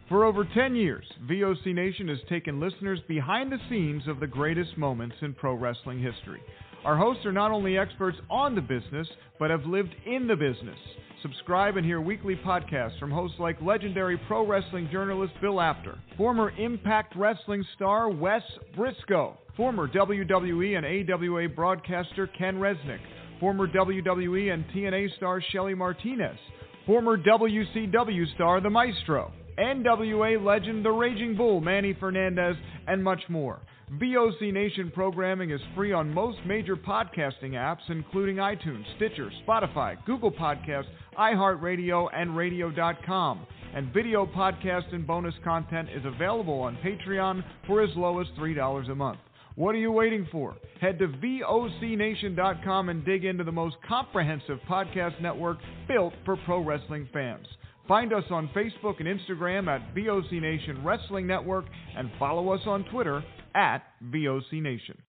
For over 10 years, VOC Nation has taken listeners behind the scenes of the greatest moments in pro wrestling history. Our hosts are not only experts on the business, but have lived in the business. Subscribe and hear weekly podcasts from hosts like legendary pro wrestling journalist Bill Apter, former Impact Wrestling star Wes Briscoe, former WWE and AWA broadcaster Ken Resnick, former WWE and TNA star Shelly Martinez, former WCW star The Maestro, NWA legend The Raging Bull Manny Fernandez, and much more. VOC Nation programming is free on most major podcasting apps, including iTunes, Stitcher, Spotify, Google Podcasts, iHeartRadio, and Radio.com. And video podcast and bonus content is available on Patreon for as low as $3 a month. What are you waiting for? Head to VOCNation.com and dig into the most comprehensive podcast network built for pro wrestling fans. Find us on Facebook and Instagram at VOC Nation Wrestling Network and follow us on Twitter at VOC Nation.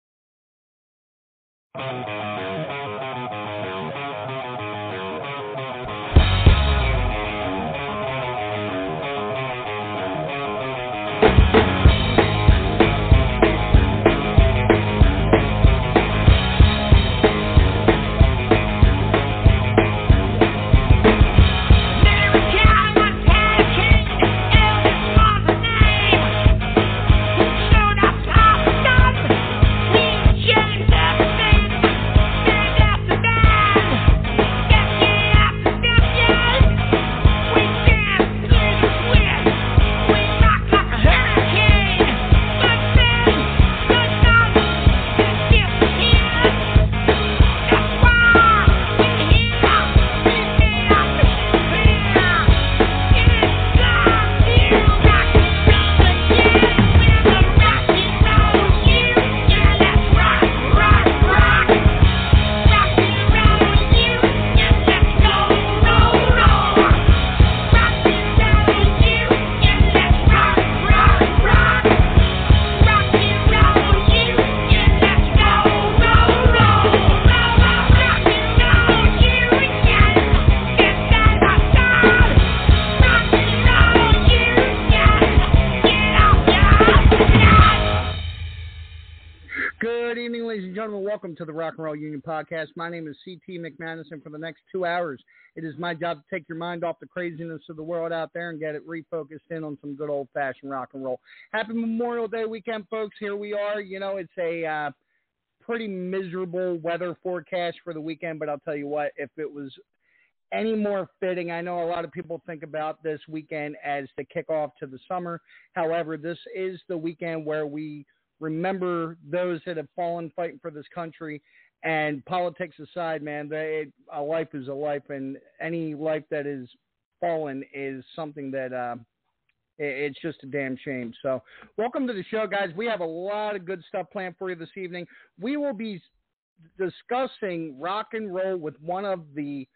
Welcome to the Rock and Roll Union Podcast. My name is C.T. McManus, and for the next 2 hours, it is my job to take your mind off the craziness of the world out there and get it refocused in on some good old-fashioned rock and roll. Happy Memorial Day weekend, folks. Here we are. You know, it's a pretty miserable weather forecast for the weekend, but I'll tell you what, if it was any more fitting, I know a lot of people think about this weekend as the kickoff to the summer. However, this is the weekend where we remember those that have fallen fighting for this country. And politics aside, man, a life is a life, and any life that is fallen is something that it's just a damn shame. So welcome to the show, guys. We have a lot of good stuff planned for you this evening. We will be discussing rock and roll with one of the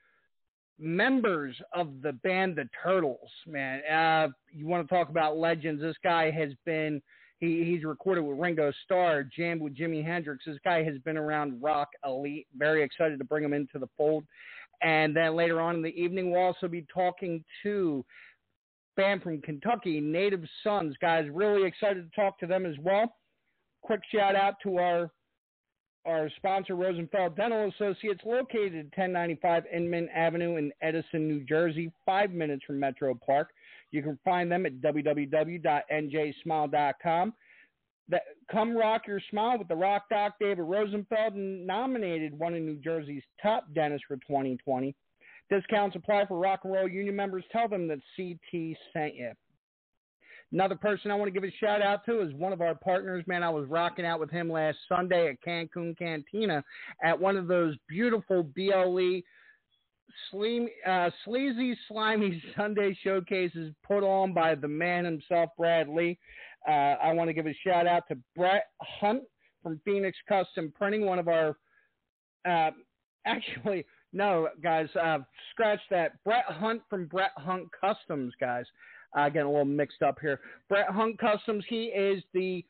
members of the band The Turtles, man. You want to talk about legends. This guy has been... He's recorded with Ringo Starr, jammed with Jimi Hendrix. This guy has been around rock elite. Very excited to bring him into the fold. And then later on in the evening, we'll also be talking to a band from Kentucky, Native Sons. Guys, really excited to talk to them as well. Quick shout out to our sponsor, Rosenfeld Dental Associates, located at 1095 Inman Avenue in Edison, New Jersey, 5 minutes from Metro Park. You can find them at www.njsmile.com. Come rock your smile with the Rock Doc David Rosenfeld, nominated one of New Jersey's top dentists for 2020. Discounts apply for Rock and Roll Union members. Tell them that CT sent you. Another person I want to give a shout out to is one of our partners. Man, I was rocking out with him last Sunday at Cancun Cantina at one of those beautiful BLE sleazy, slimy Sunday showcases put on by the man himself, Brad Lee. I want to give a shout out to Brett Hunt from Phoenix Custom Printing, one of our actually, no, guys, scratch that. Brett Hunt from Brett Hunt Customs, guys. Getting a little mixed up here. Brett Hunt Customs, he is the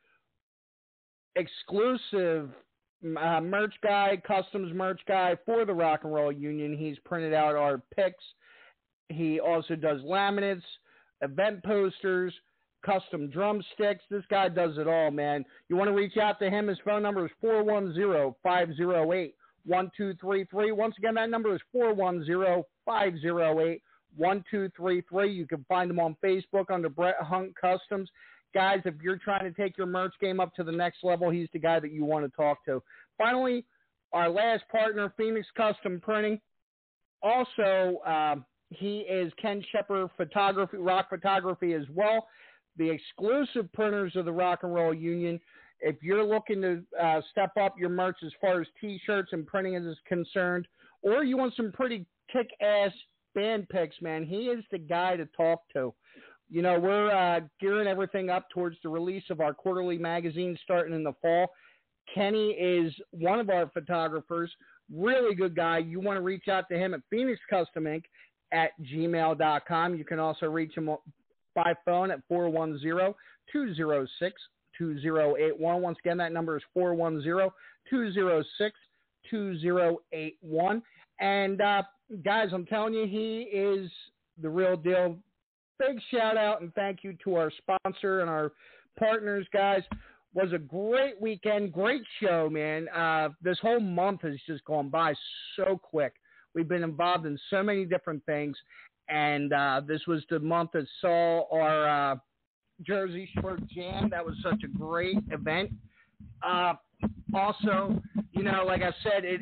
exclusive merch guy, customs merch guy for the Rock and Roll Union. He's printed out our picks. He also does laminates, event posters, custom drumsticks. This guy does it all, man. You want to reach out to him, his phone number is 410-508-1233. Once again, that number is 410-508-1233. You can find him on Facebook under Brett Hunt Customs. Guys, if you're trying to take your merch game up to the next level, he's the guy that you want to talk to. Finally, our last partner, Phoenix Custom Printing. Also, he is Ken Shepard Photography, Rock Photography as well. The exclusive printers of the Rock and Roll Union. If you're looking to step up your merch as far as T-shirts and printing is concerned, or you want some pretty kick-ass band pics, man, he is the guy to talk to. You know, we're gearing everything up towards the release of our quarterly magazine starting in the fall. Kenny is one of our photographers, really good guy. You want to reach out to him at phoenixcustominc@gmail.com. You can also reach him by phone at 410-206-2081. Once again, that number is 410-206-2081. And, guys, I'm telling you, he is the real deal. Big shout out and thank you to our sponsor and our partners, guys. Was a great weekend, great show, man. This whole month has just gone by so quick. We've been involved in so many different things, and this was the month that saw our Jersey Shore Jam. That was such a great event. Also, you know, like I said, it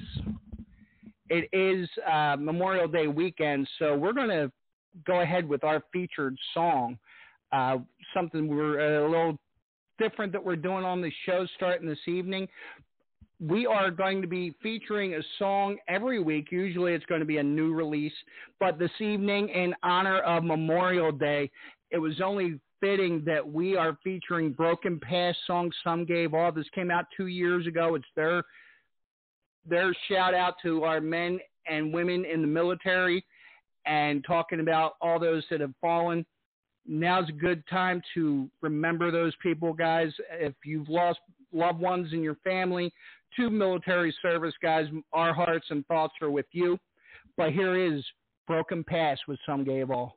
is Memorial Day weekend, so we're going to go ahead with our featured song, something we're a little different that we're doing on the show starting this evening. We are going to be featuring a song every week. Usually it's going to be a new release, but this evening, in honor of Memorial Day, it was only fitting that we are featuring Broken Past song Some Gave All. This came out 2 years ago. It's their shout out to our men and women in the military and talking about all those that have fallen. Now's a good time to remember those people, guys. If you've lost loved ones in your family to military service, guys, our hearts and thoughts are with you. But here is Broken Past with Some Gave All.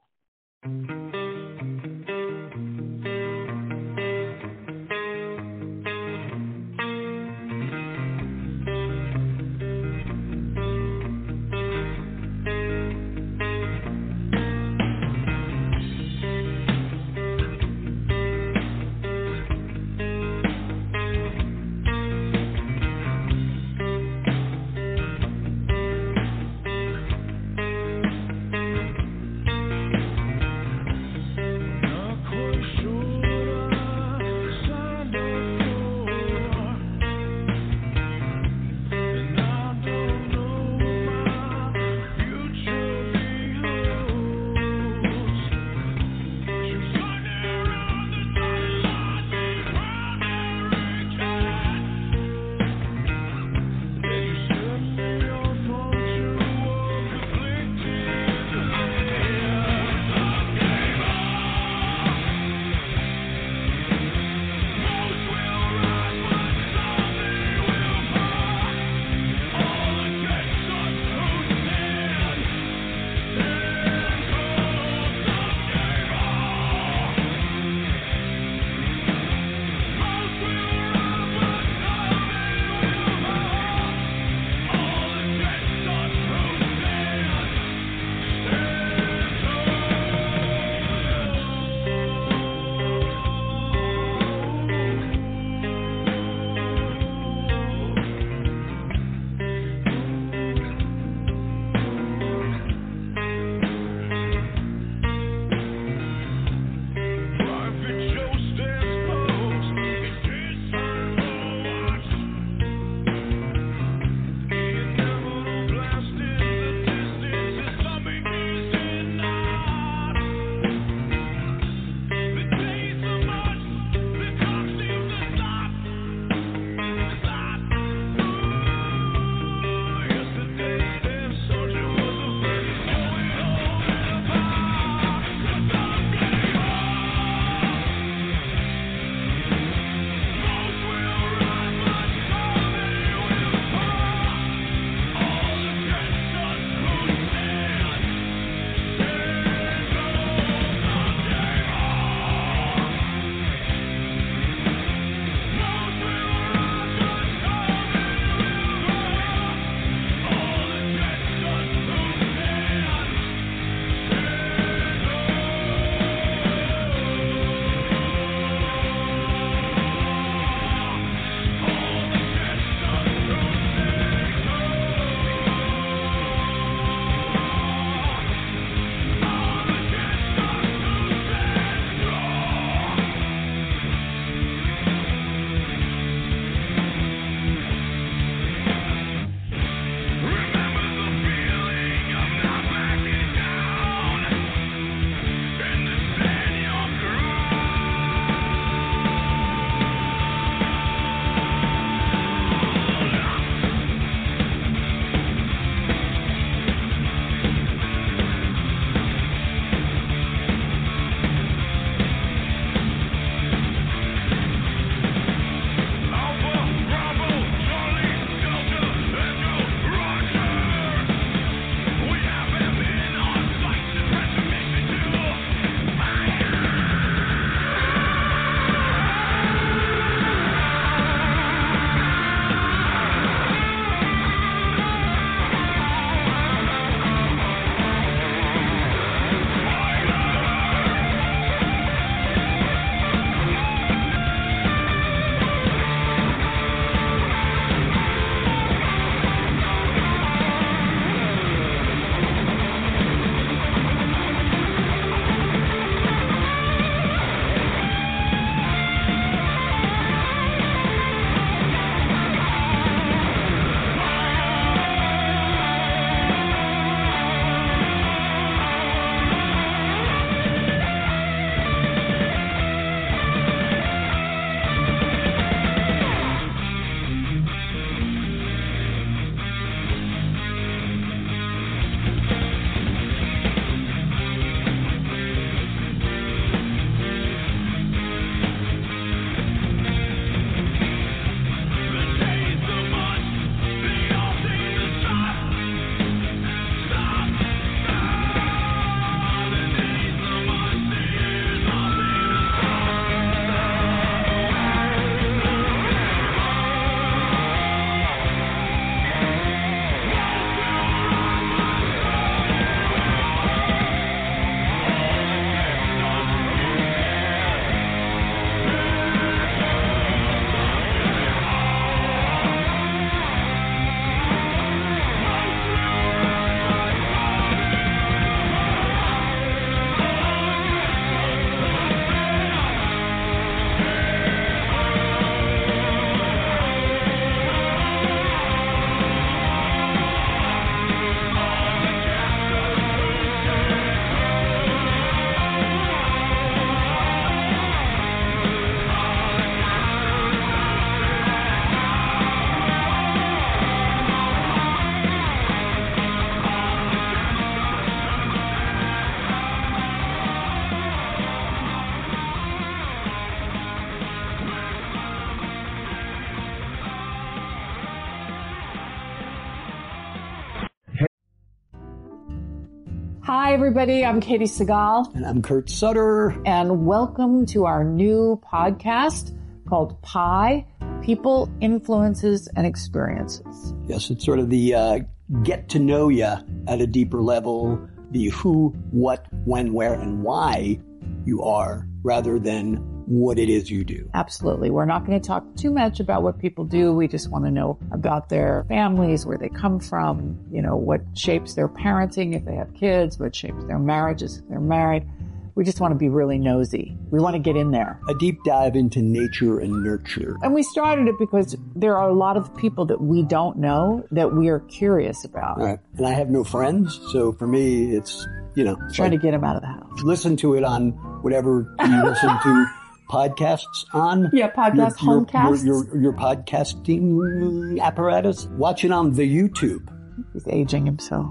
Hi, everybody. I'm Katie Segal. And I'm Kurt Sutter. And welcome to our new podcast called PI, People, Influences, and Experiences. Yes, it's sort of the get to know you at a deeper level, the who, what, when, where, and why you are, rather than what it is you do. Absolutely. We're not going to talk too much about what people do. We just want to know about their families, where they come from, you know, what shapes their parenting if they have kids, what shapes their marriages if they're married. We just want to be really nosy. We want to get in there. A deep dive into nature and nurture. And we started it because there are a lot of people that we don't know that we are curious about. Right. And I have no friends, so for me, it's, you know. Trying to get them out of the house. Listen to it on whatever you listen to podcasts on. Yeah, podcast, homecasts. Your podcasting apparatus. Watch it on the YouTube. He's aging himself.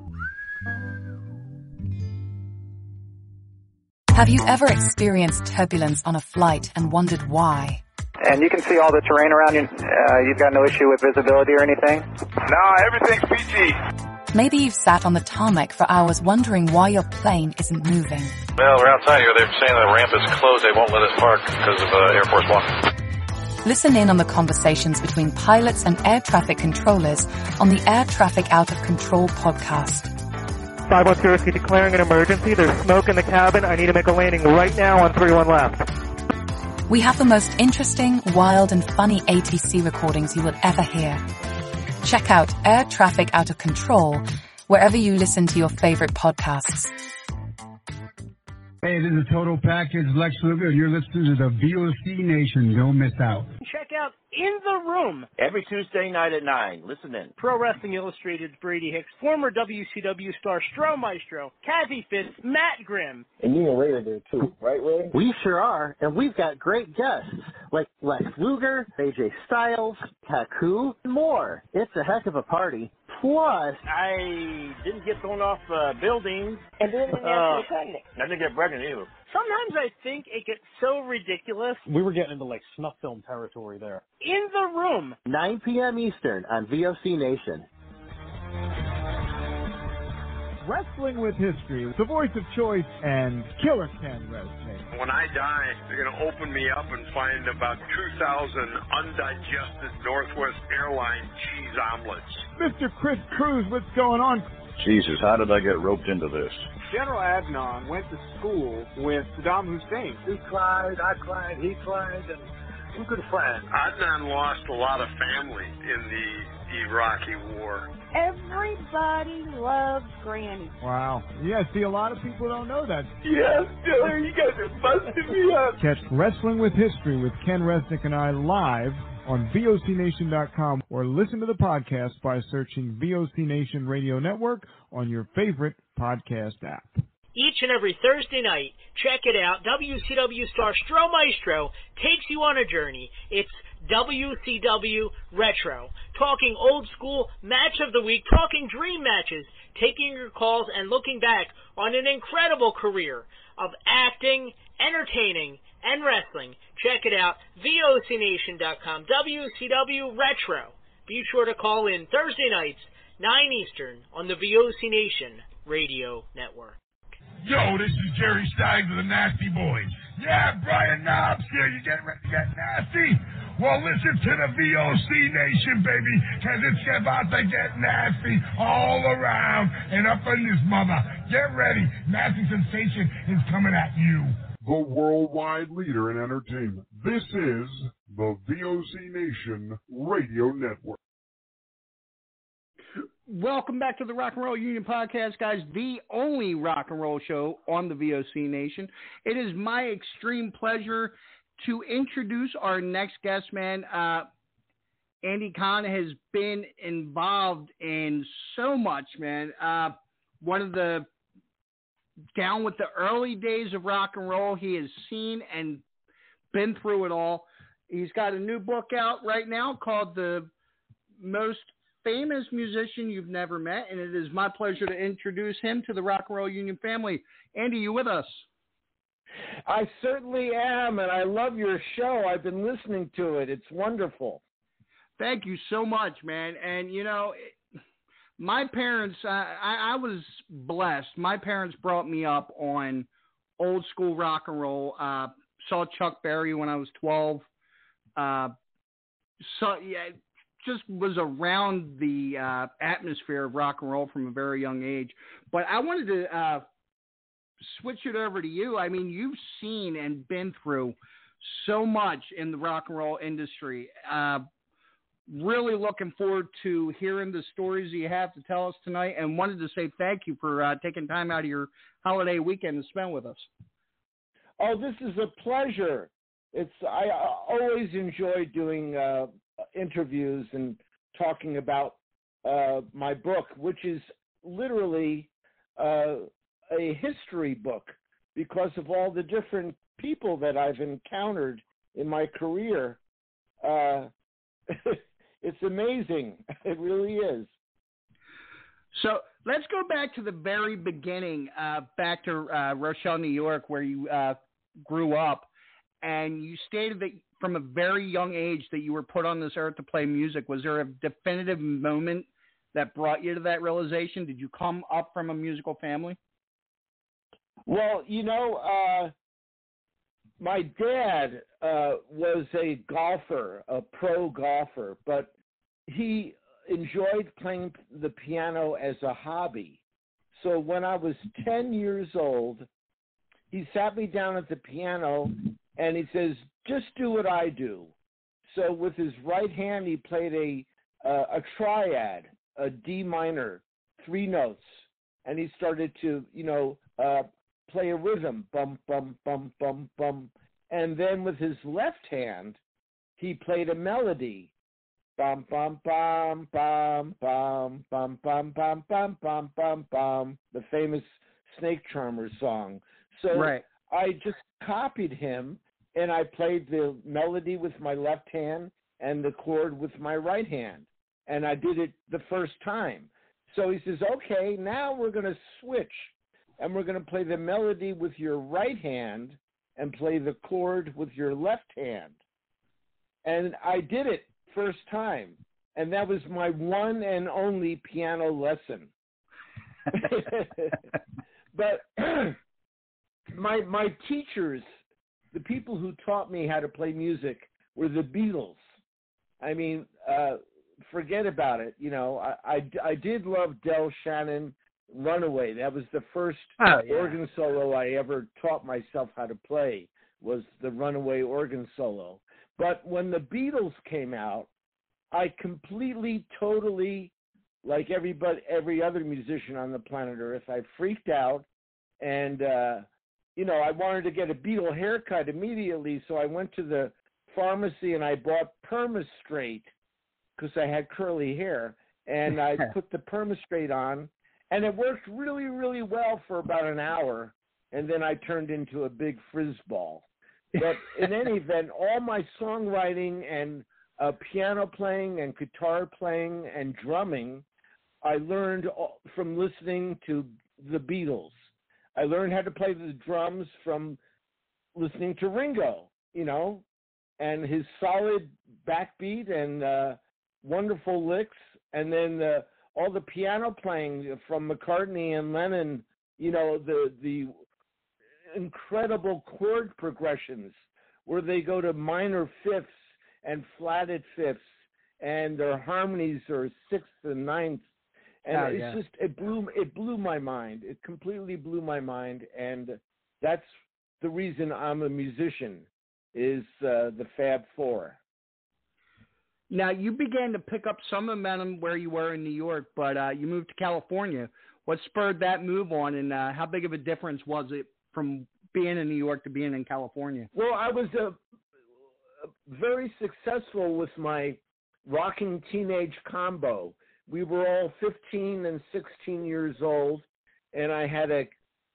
Have you ever experienced turbulence on a flight and wondered why? And you can see all the terrain around you. You've got no issue with visibility or anything? No, everything's PG. Maybe you've sat on the tarmac for hours wondering why your plane isn't moving. Well, we're outside here. They're saying the ramp is closed. They won't let us park because of Air Force One. Listen in on the conversations between pilots and air traffic controllers on the Air Traffic Out of Control podcast. 512 Whiskey declaring an emergency. There's smoke in the cabin. I need to make a landing right now on 31 left. We have the most interesting, wild, and funny ATC recordings you will ever hear. Check out Air Traffic Out of Control wherever you listen to your favorite podcasts. Hey, this is Total Package, Lex Luger, and you're listening to the VOC Nation. Don't miss out. Check out In the Room every Tuesday night at 9. Listen in. Pro Wrestling Illustrated's Brady Hicks, former WCW star Stro Maestro, Kathy Fitz, Matt Grimm. And you and Ray are there too, right, Ray? We sure are, and we've got great guests like Lex Luger, AJ Styles, Haku, and more. It's a heck of a party. Plus, I didn't get thrown off buildings. And then I didn't get pregnant either. Sometimes I think it gets so ridiculous. We were getting into like snuff film territory there. In the Room. 9 p.m. Eastern on VOC Nation. Wrestling with History, the voice of choice, and Killer Ken Resnick. When I die, they're going to open me up and find about 2,000 undigested Northwest Airlines cheese omelets. Mr. Chris Cruz, what's going on? Jesus, how did I get roped into this? General Adnan went to school with Saddam Hussein. He cried, I cried, he cried, and we're good friends. Adnan lost a lot of family in the Iraqi war. Everybody loves Granny. Wow. Yeah, see, a lot of people don't know that. Yes, Killer, you guys are busting me up. Catch Wrestling with History with Ken Resnick and I live on VOCNation.com or listen to the podcast by searching VOC Nation Radio Network on your favorite podcast app. Each and every Thursday night, check it out. WCW star Stro Maestro takes you on a journey. It's WCW Retro. Talking old school match of the week, talking dream matches, taking your calls and looking back on an incredible career of acting, entertaining, and wrestling. Check it out, VOCNation.com, WCW Retro. Be sure to call in Thursday nights, 9 Eastern, on the VOC Nation Radio Network. Yo, this is Jerry Stein of the Nasty Boys. Yeah, Brian Knobs here. You getting ready to get nasty? Well, listen to the VOC Nation, baby, because it's about to get nasty all around and up in this mother. Get ready. Nasty Sensation is coming at you. The worldwide leader in entertainment. This is the VOC Nation Radio Network. Welcome back to the Rock and Roll Union Podcast, guys, the only rock and roll show on the VOC Nation. It is my extreme pleasure to introduce our next guest, man. Andy Kahn has been involved in so much, man. One of the down with the early days of rock and roll. He has seen and been through it all. He's got a new book out right now called The Most Famous Musician You've Never Met, and it is my pleasure to introduce him to the Rock and Roll Union family. Andy, you with us? I certainly am, and I love your show. I've been listening to it. It's wonderful. Thank you so much, man. And, you know, My parents, I was blessed. My parents brought me up on old school rock and roll. Saw Chuck Berry when I was 12. Just was around the atmosphere of rock and roll from a very young age. But I wanted to switch it over to you. I mean, you've seen and been through so much in the rock and roll industry. Really looking forward to hearing the stories you have to tell us tonight, and wanted to say thank you for taking time out of your holiday weekend to spend with us. Oh, this is a pleasure. I always enjoy doing interviews and talking about my book, which is literally a history book because of all the different people that I've encountered in my career. It's amazing. It really is. So let's go back to the very beginning, back to Rochelle, New York, where you grew up. And you stated that from a very young age that you were put on this earth to play music. Was there a definitive moment that brought you to that realization? Did you come up from a musical family? Well, my dad was a golfer, a pro golfer, but he enjoyed playing the piano as a hobby. So when I was 10 years old, he sat me down at the piano and he says, just do what I do. So with his right hand, he played a triad, a D minor, 3 notes. And he started to, play a rhythm, bum, bum, bum, bum, bum. And then with his left hand, he played a melody, bum, bum, bum, bum, bum, bum, bum, bum, bum, bum, bum, bum, the famous Snake Charmer song. So right. I just copied him, and I played the melody with my left hand and the chord with my right hand. And I did it the first time. So he says, okay, now we're going to switch, and we're going to play the melody with your right hand and play the chord with your left hand. And I did it first time. And that was my one and only piano lesson. But my teachers, the people who taught me how to play music, were the Beatles. I mean, forget about it. I did love Del Shannon, Runaway. That was the first organ solo I ever taught myself how to play, was the Runaway organ solo. But when the Beatles came out, I completely, totally, like every other musician on the planet Earth, I freaked out, and I wanted to get a Beatle haircut immediately, so I went to the pharmacy and I bought Perma-Straight because I had curly hair, and I put the Perma-Straight on, and it worked really, really well for about an hour, and then I turned into a big frizzball. But in any event, all my songwriting and piano playing and guitar playing and drumming, I learned from listening to the Beatles. I learned how to play the drums from listening to Ringo, and his solid backbeat and wonderful licks, and then all the piano playing from McCartney and Lennon, the incredible chord progressions where they go to minor fifths and flatted fifths, and their harmonies are sixths and ninths. And it blew my mind. It completely blew my mind, and that's the reason I'm a musician, is the Fab Four. Now, you began to pick up some momentum where you were in New York, but you moved to California. What spurred that move on, and how big of a difference was it from being in New York to being in California? Well, I was very successful with my rocking teenage combo. We were all 15 and 16 years old, and I had a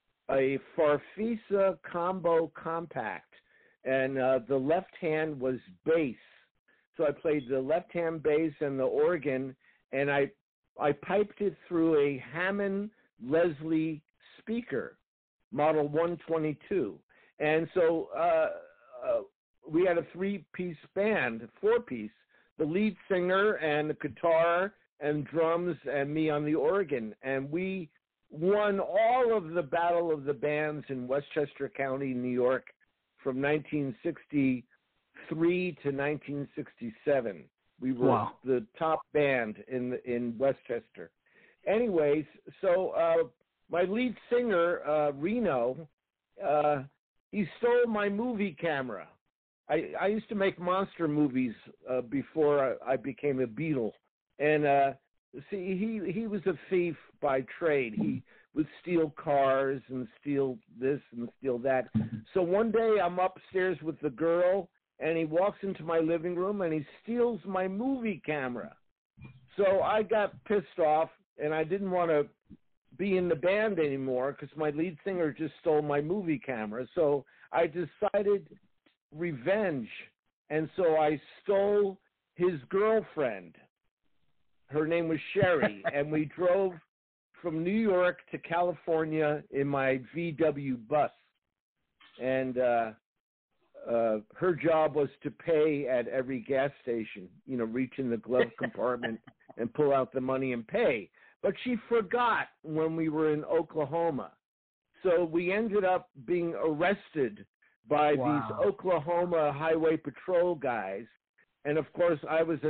Farfisa combo compact, and the left hand was bass. So I played the left hand bass and the organ, and I piped it through a Hammond Leslie speaker, model 122. And so we had a 3-piece band, 4-piece, the lead singer and the guitar and drums and me on the organ. And we won all of the Battle of the Bands in Westchester County, New York, from 1963 to 1967. We were the top band in Westchester. Anyways, so my lead singer, Reno, he stole my movie camera. I used to make monster movies before I became a Beatle. And he was a thief by trade. He would steal cars and steal this and steal that. So one day I'm upstairs with the girl, and he walks into my living room, and he steals my movie camera. So I got pissed off, and I didn't want to be in the band anymore because my lead singer just stole my movie camera. So I decided revenge, and so I stole his girlfriend. Her name was Sherry, and we drove from New York to California in my VW bus. And her job was to pay at every gas station, reach in the glove compartment and pull out the money and pay. But she forgot when we were in Oklahoma. So we ended up being arrested by these Oklahoma Highway Patrol guys. And, of course, I was a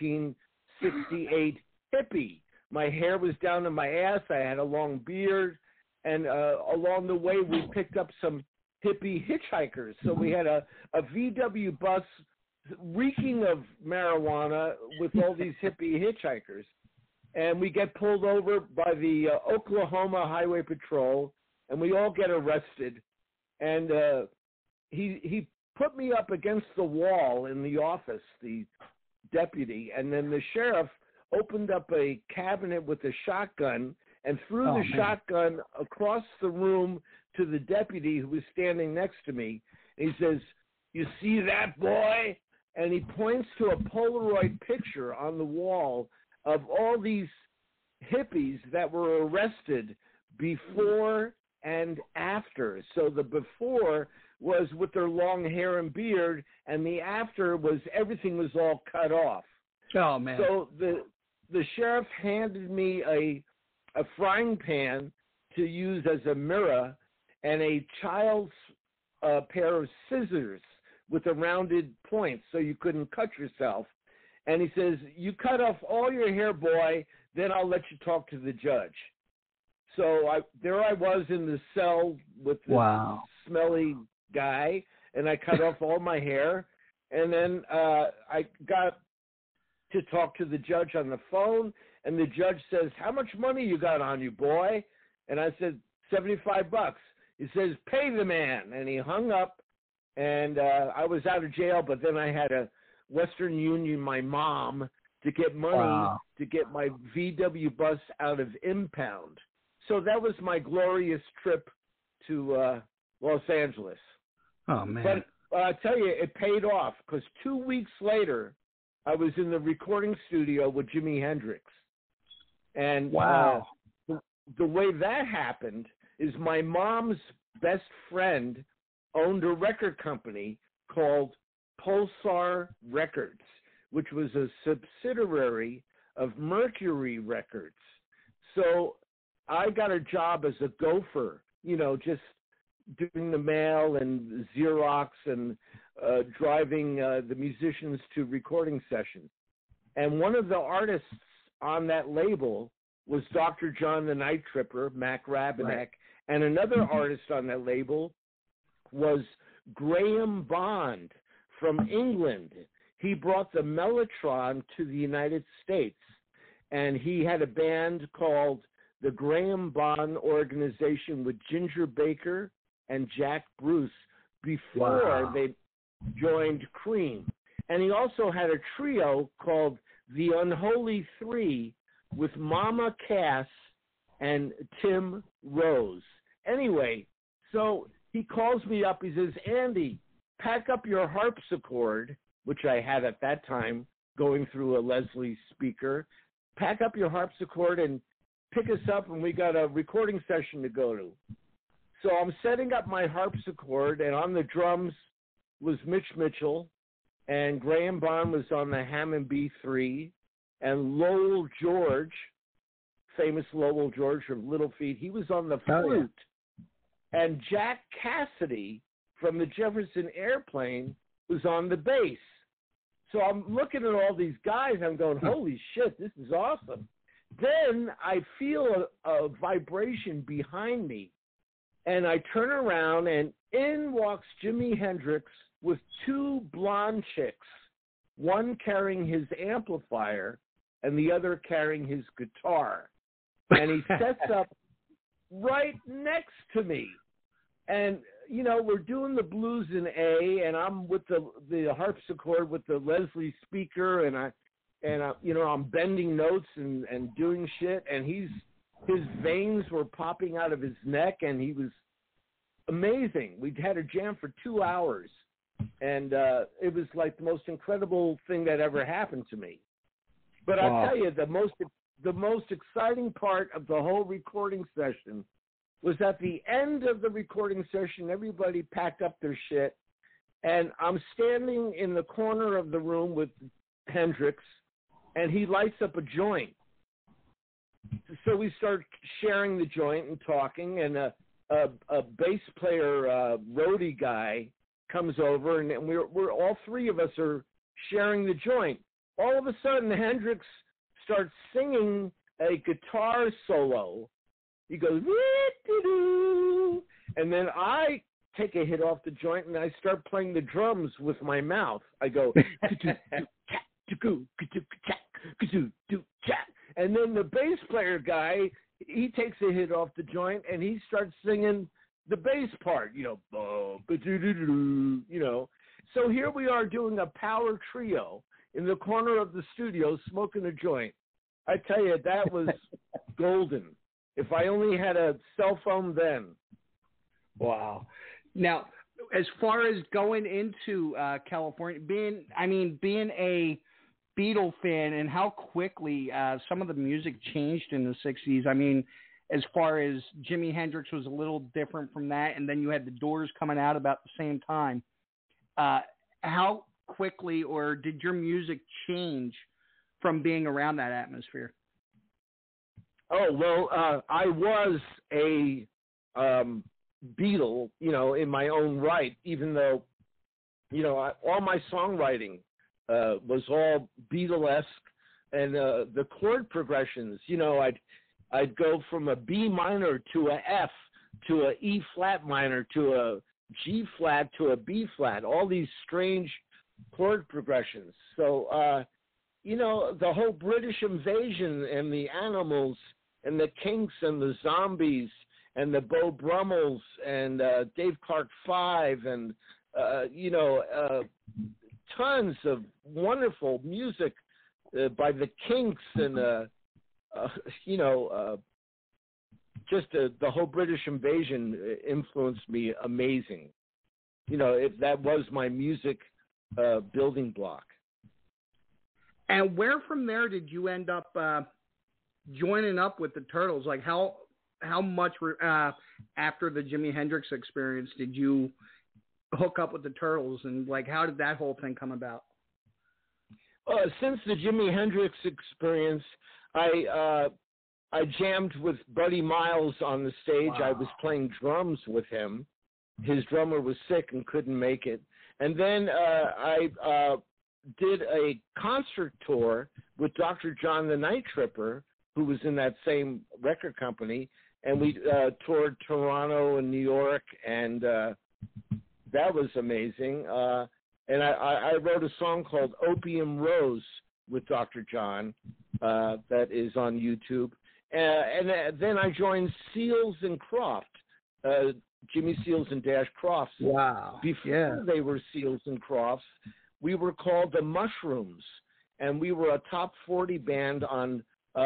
1968 hippie. My hair was down to my ass. I had a long beard. And along the way, we picked up some hippie hitchhikers. So we had a VW bus reeking of marijuana with all these hippie hitchhikers. And we get pulled over by the Oklahoma Highway Patrol, and we all get arrested. And he put me up against the wall in the office, the deputy, and then the sheriff opened up a cabinet with a shotgun and threw the shotgun across the room to the deputy who was standing next to me. And he says, "You see that, boy?" And he points to a Polaroid picture on the wall of all these hippies that were arrested before and after. So the before was with their long hair and beard, and the after was everything was all cut off. Oh, man. So the sheriff handed me a frying pan to use as a mirror and a child's pair of scissors with a rounded point so you couldn't cut yourself. And he says, "You cut off all your hair, boy, then I'll let you talk to the judge." So there I was in the cell with this smelly guy, and I cut off all my hair. And then I got to talk to the judge on the phone, and the judge says, "How much money you got on you, boy?" And I said, $75. He says, "Pay the man." And he hung up, and I was out of jail, but then I had a Western Union, my mom, to get money to get my VW bus out of impound. So that was my glorious trip to Los Angeles. Oh, man. But I tell you, it paid off because 2 weeks later, I was in the recording studio with Jimi Hendrix. And the way that happened is my mom's best friend owned a record company called Pulsar Records, which was a subsidiary of Mercury Records. So I got a job as a gopher, just doing the mail and Xerox and driving the musicians to recording sessions. And one of the artists on that label was Dr. John the Night Tripper, Mac Rabenek, and another artist on that label was Graham Bond from England. He brought the Mellotron to the United States, and he had a band called the Graham Bond Organization with Ginger Baker and Jack Bruce before they joined Cream. And he also had a trio called the Unholy Three with Mama Cass and Tim Rose. Anyway, so he calls me up. He says, "Andy, pack up your harpsichord," which I had at that time going through a Leslie speaker. "Pack up your harpsichord and pick us up, and we got a recording session to go to." So I'm setting up my harpsichord, and on the drums was Mitch Mitchell, and Graham Bond was on the Hammond B3, and Lowell George, famous Lowell George from Little Feat, he was on the flute. And Jack Cassidy from the Jefferson Airplane was on the bass. So I'm looking at all these guys, I'm going, holy shit, this is awesome. Then I feel a vibration behind me, and I turn around, and in walks Jimi Hendrix with two blonde chicks, one carrying his amplifier and the other carrying his guitar. And he sets up right next to me. And, you know, we're doing the blues in A, and I'm with the harpsichord with the Leslie speaker, and I you know, I'm bending notes and doing shit, and his veins were popping out of his neck, and he was amazing. We'd had a jam for 2 hours, and it was like the most incredible thing that ever happened to me. But I'll tell you, the most exciting part of the whole recording session was at the end of the recording session, everybody packed up their shit, and I'm standing in the corner of the room with Hendrix, and he lights up a joint. So we start sharing the joint and talking, and a bass player, roadie guy, comes over, and we're all three of us are sharing the joint. All of a sudden, Hendrix starts singing a guitar solo. He goes, woo-doo-doo, and then I take a hit off the joint, and I start playing the drums with my mouth. I go, and then the bass player guy, he takes a hit off the joint, and he starts singing the bass part, you know, you know. So here we are doing a power trio in the corner of the studio smoking a joint. I tell you, that was golden. If I only had a cell phone then. Wow. Now, as far as going into California, being a Beatle fan, and how quickly some of the music changed in the 60s. I mean, as far as Jimi Hendrix was a little different from that, and then you had the Doors coming out about the same time. How quickly, or did your music change from being around that atmosphere? Oh, well, I was a Beatle, you know, in my own right, even though, you know, all my songwriting was all Beatle-esque, and the chord progressions, you know, I'd go from a B minor to a F to a E flat minor to a G flat to a B flat, all these strange chord progressions. So, you know, the whole British invasion and the Animals and the Kinks and the Zombies and the Beau Brummels and Dave Clark 5 and, you know, tons of wonderful music by the Kinks and, you know, just the whole British invasion influenced me amazing. You know, that was my music building block. And where from there did you end up joining up with the Turtles? Like how much after the Jimi Hendrix experience did you hook up with the Turtles, and like how did that whole thing come about? Since the Jimi Hendrix experience, I jammed with Buddy Miles on the stage. Wow. I was playing drums with him. His drummer was sick and couldn't make it. And then I did a concert tour with Dr. John the Night Tripper, who was in that same record company, and we toured Toronto and New York, and that was amazing. And I wrote a song called Opium Rose with Dr. John that is on YouTube. And then I joined Seals and Croft, Jimmy Seals and Dash Crofts. Wow. Before they were Seals and Crofts, we were called the Mushrooms, and we were a top 40 band on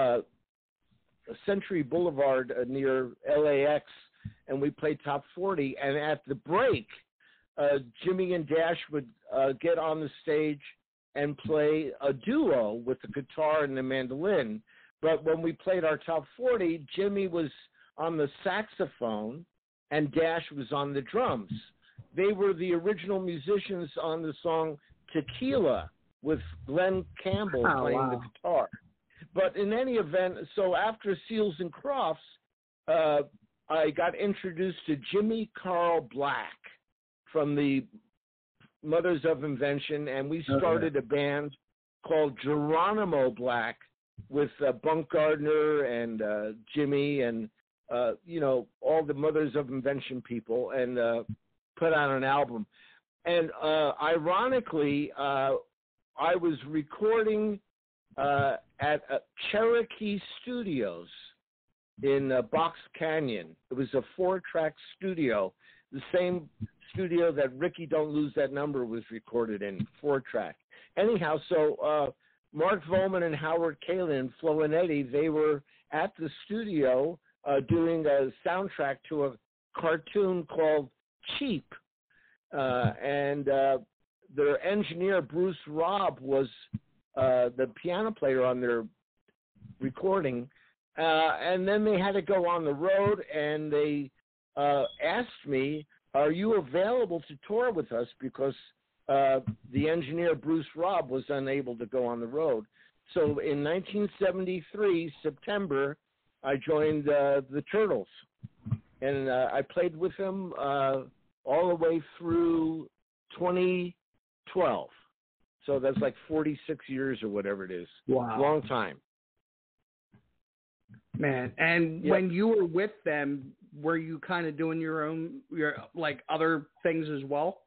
Century Boulevard near LAX, and we played top 40. And at the break, Jimmy and Dash would get on the stage and play a duo with the guitar and the mandolin. But when we played our top 40, Jimmy was on the saxophone and Dash was on the drums. They were the original musicians on the song Tequila with Glenn Campbell playing the guitar. But in any event, so after Seals and Crofts, I got introduced to Jimmy Carl Black from the Mothers of Invention, and we started a band called Geronimo Black with Bunk Gardner and Jimmy and, all the Mothers of Invention people, and put out an album. And ironically, I was recording at Cherokee Studios in Box Canyon. It was a 4-track studio, the same studio that Ricky Don't Lose That Number was recorded in, 4-track. Anyhow, so Mark Volman and Howard Kalin, Flo and Eddie, they were at the studio doing a soundtrack to a cartoon called Cheap. And their engineer, Bruce Robb, was the piano player on their recording. And then they had to go on the road, and they asked me, are you available to tour with us? Because the engineer, Bruce Robb, was unable to go on the road. So in 1973, September, I joined the Turtles. And I played with them all the way through 2012. So that's like 46 years or whatever it is. Wow. Long time. Man, and when you were with them, were you kind of doing your like other things as well?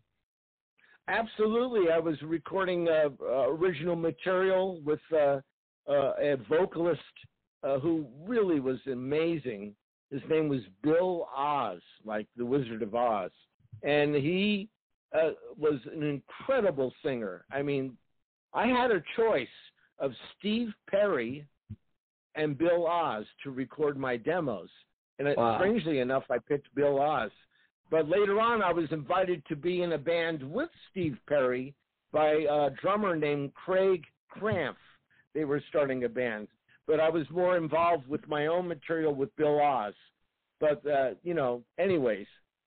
Absolutely. I was recording original material with a vocalist who really was amazing. His name was Bill Oz, like the Wizard of Oz. And he was an incredible singer. I mean, I had a choice of Steve Perry and Bill Oz to record my demos. And strangely enough, I picked Bill Oz. But later on, I was invited to be in a band with Steve Perry by a drummer named Craig Cramp. They were starting a band. But I was more involved with my own material with Bill Oz. But, anyways.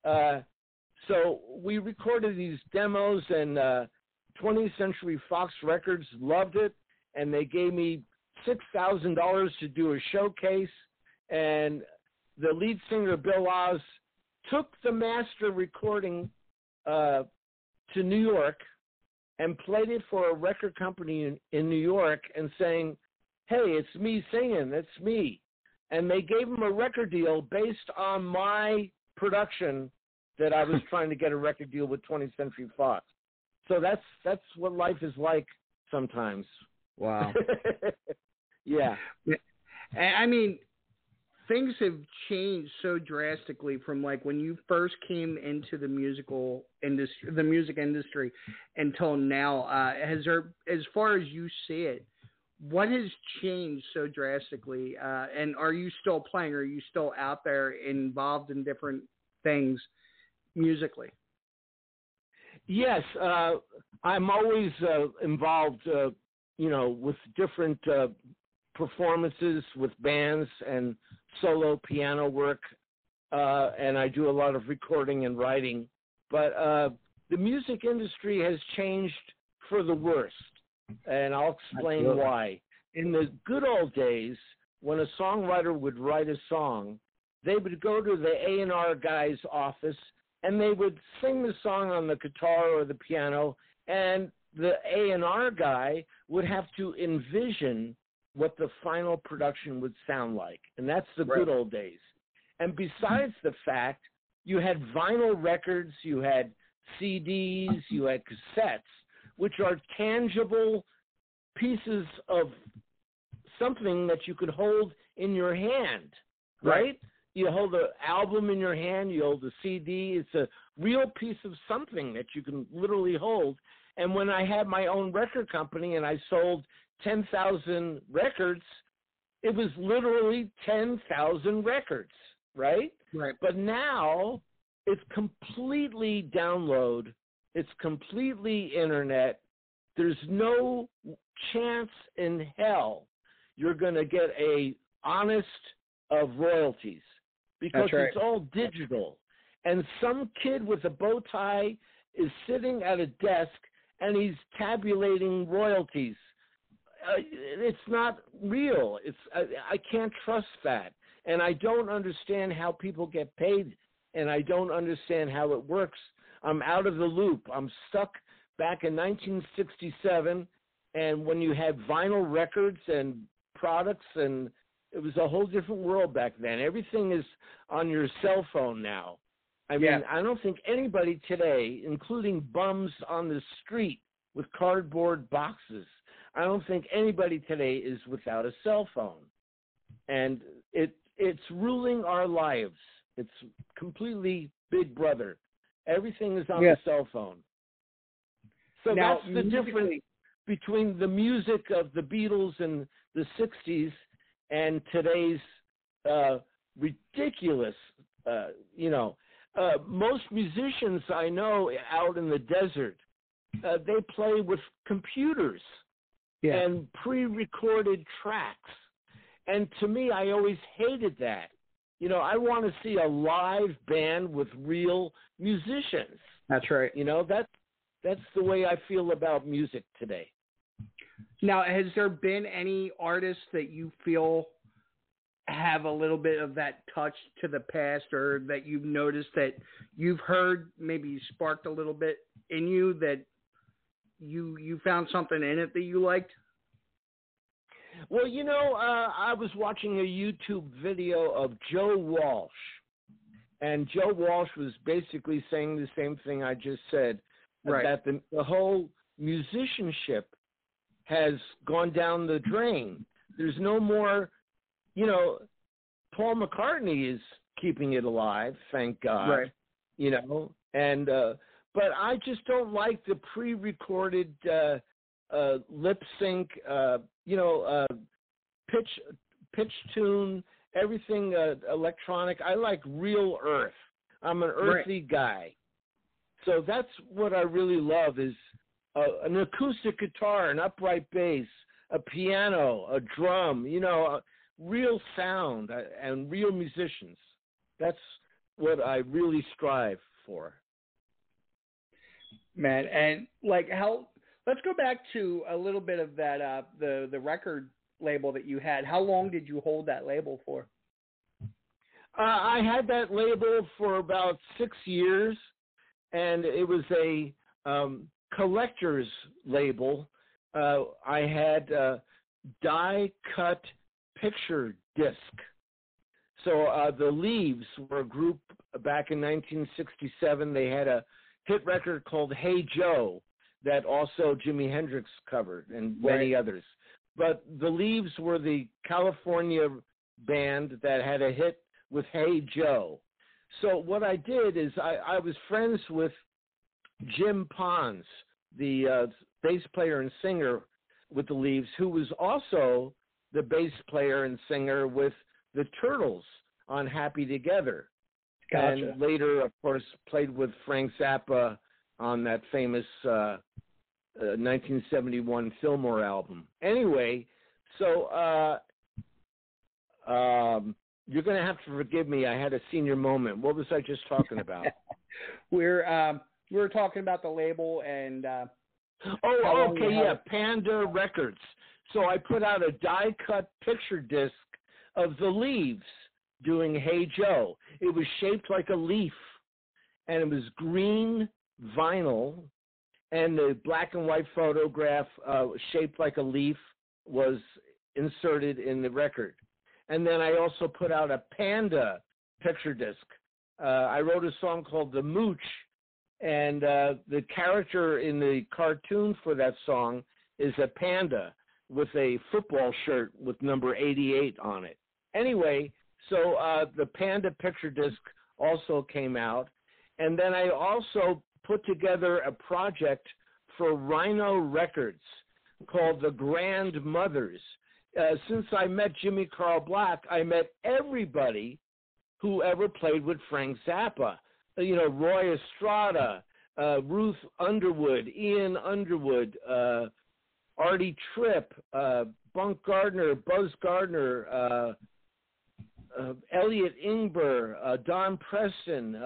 So we recorded these demos, and 20th Century Fox Records loved it, and they gave me $6,000 to do a showcase. And the lead singer, Bill Oz, took the master recording to New York and played it for a record company in New York and saying, hey, it's me singing, it's me. And they gave him a record deal based on my production that I was trying to get a record deal with 20th Century Fox. So that's what life is like sometimes. Wow. Yeah. I mean, things have changed so drastically from like when you first came into the music industry until now. Has there, as far as you see it, what has changed so drastically? And are you still playing? Are you still out there involved in different things musically? Yes, I'm always involved, with different performances with bands and solo piano work, and I do a lot of recording and writing. But the music industry has changed for the worst, and I'll explain why. In the good old days, when a songwriter would write a song, they would go to the A&R guy's office, and they would sing the song on the guitar or the piano, and the A&R guy would have to envision what the final production would sound like. And that's the good old days. And besides the fact, you had vinyl records, you had CDs, you had cassettes, which are tangible pieces of something that you could hold in your hand, right? You hold an album in your hand, you hold a CD. It's a real piece of something that you can literally hold. And when I had my own record company and I sold 10,000 records, it was literally 10,000 records, right? Right. But now it's completely download. It's completely internet. There's no chance in hell you're going to get a honest of royalties because it's all digital. And some kid with a bow tie is sitting at a desk and he's tabulating royalties it's not real. I can't trust that, and I don't understand how people get paid, and I don't understand how it works. I'm out of the loop. I'm stuck back in 1967, and when you had vinyl records and products, and it was a whole different world back then. Everything is on your cell phone now. I mean, I don't think anybody today, including bums on the street with cardboard boxes, I don't think anybody today is without a cell phone. And it's ruling our lives. It's completely Big Brother. Everything is on the cell phone. So now, that's the difference between the music of the Beatles in the 60s and today's ridiculous, most musicians I know out in the desert, they play with computers and pre-recorded tracks. And to me, I always hated that. I want to see a live band with real musicians. That's right. That's the way I feel about music today. Now, has there been any artists that you feel have a little bit of that touch to the past, or that you've noticed that you've heard maybe sparked a little bit in you that you found something in it that you liked? Well, I was watching a YouTube video of Joe Walsh, and Joe Walsh was basically saying the same thing I just said, that the whole musicianship has gone down the drain. There's no more, Paul McCartney is keeping it alive, thank God, and but I just don't like the pre-recorded lip sync, pitch tune, everything electronic. I like real earth. I'm an earthy guy. So that's what I really love is an acoustic guitar, an upright bass, a piano, a drum, real sound and real musicians. That's what I really strive for. Man, and let's go back to a little bit of that, the record label that you had. How long did you hold that label for? I had that label for about 6 years, and it was a collector's label. I had die-cut picture disc. So the Leaves were a group back in 1967. They had a hit record called Hey Joe that also Jimi Hendrix covered and many others. But the Leaves were the California band that had a hit with Hey Joe. So what I did is I was friends with Jim Pons, the bass player and singer with the Leaves, who was also the bass player and singer with the Turtles on Happy Together. Gotcha. And later, of course, played with Frank Zappa on that famous 1971 Fillmore album. Anyway, so you're going to have to forgive me. I had a senior moment. What was I just talking about? We were talking about the label and. Panda Records. So I put out a die-cut picture disc of the Leaves doing Hey Joe. It was shaped like a leaf, and it was green vinyl, and the black and white photograph shaped like a leaf was inserted in the record. And then I also put out a Panda picture disc. I wrote a song called The Mooch, and the character in the cartoon for that song is a panda with a football shirt with number 88 on it. Anyway, so the Panda picture disc also came out. And then I also put together a project for Rhino Records called The Grandmothers. Since I met Jimmy Carl Black, I met everybody who ever played with Frank Zappa. Roy Estrada, Ruth Underwood, Ian Underwood, Artie Tripp, Bunk Gardner, Buzz Gardner, Elliot Ingber, Don Preston,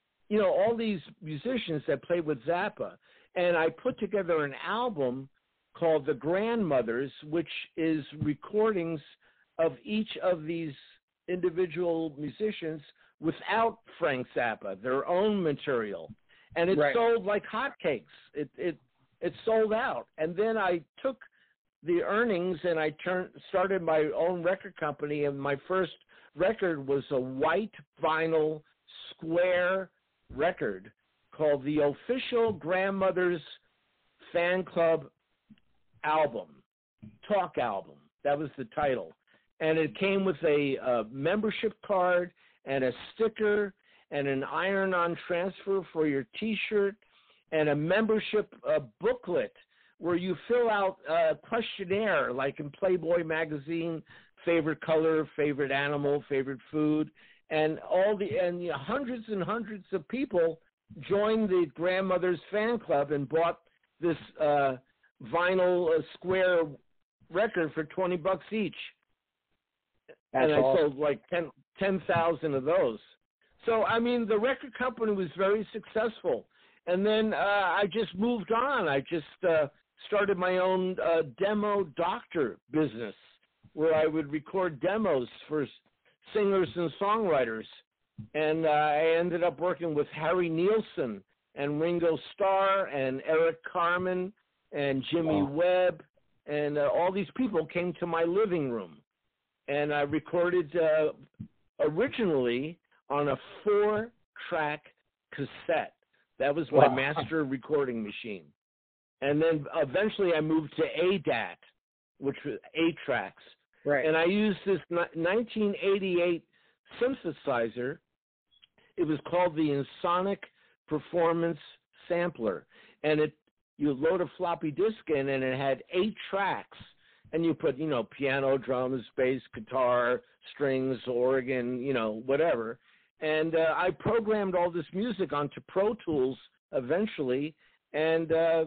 all these musicians that played with Zappa. And I put together an album called The Grandmothers, which is recordings of each of these individual musicians without Frank Zappa, their own material. And it sold like hotcakes. It sold out. And then I took the earnings and I started my own record company, and my first record was a white vinyl square record called the Official Grandmothers Fan Club Album, Talk Album. That was the title. And it came with a membership card and a sticker and an iron-on transfer for your T-shirt and a membership booklet where you fill out a questionnaire like in Playboy magazine, favorite color, favorite animal, favorite food, and hundreds and hundreds of people joined the Grandmothers Fan Club and bought this vinyl square record for $20 each. And I sold like 10,000 of those. So, I mean, the record company was very successful. And then I just moved on. I just started my own demo doctor business where I would record demos for singers and songwriters. And I ended up working with Harry Nilsson and Ringo Starr and Eric Carmen and Jimmy Webb. And all these people came to my living room. And I recorded originally on a 4-track cassette. That was my master recording machine. And then eventually I moved to ADAT, which was 8 tracks. Right. And I used this 1988 synthesizer. It was called the Ensoniq Performance Sampler. And you load a floppy disk in, and it had 8 tracks. And you put, piano, drums, bass, guitar, strings, organ, whatever. And I programmed all this music onto Pro Tools eventually, and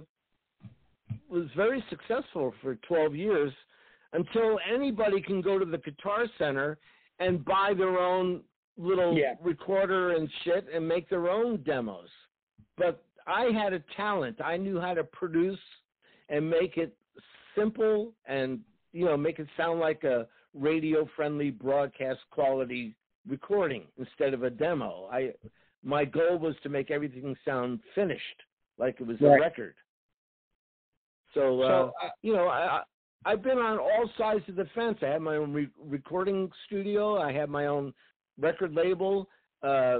was very successful for 12 years until anybody can go to the Guitar Center and buy their own little recorder and shit and make their own demos. But I had a talent. I knew how to produce and make it simple and, make it sound like a radio-friendly broadcast quality recording instead of a demo. My goal was to make everything sound finished, like it was a record. So I've been on all sides of the fence. I had my own recording studio. I had my own record label. I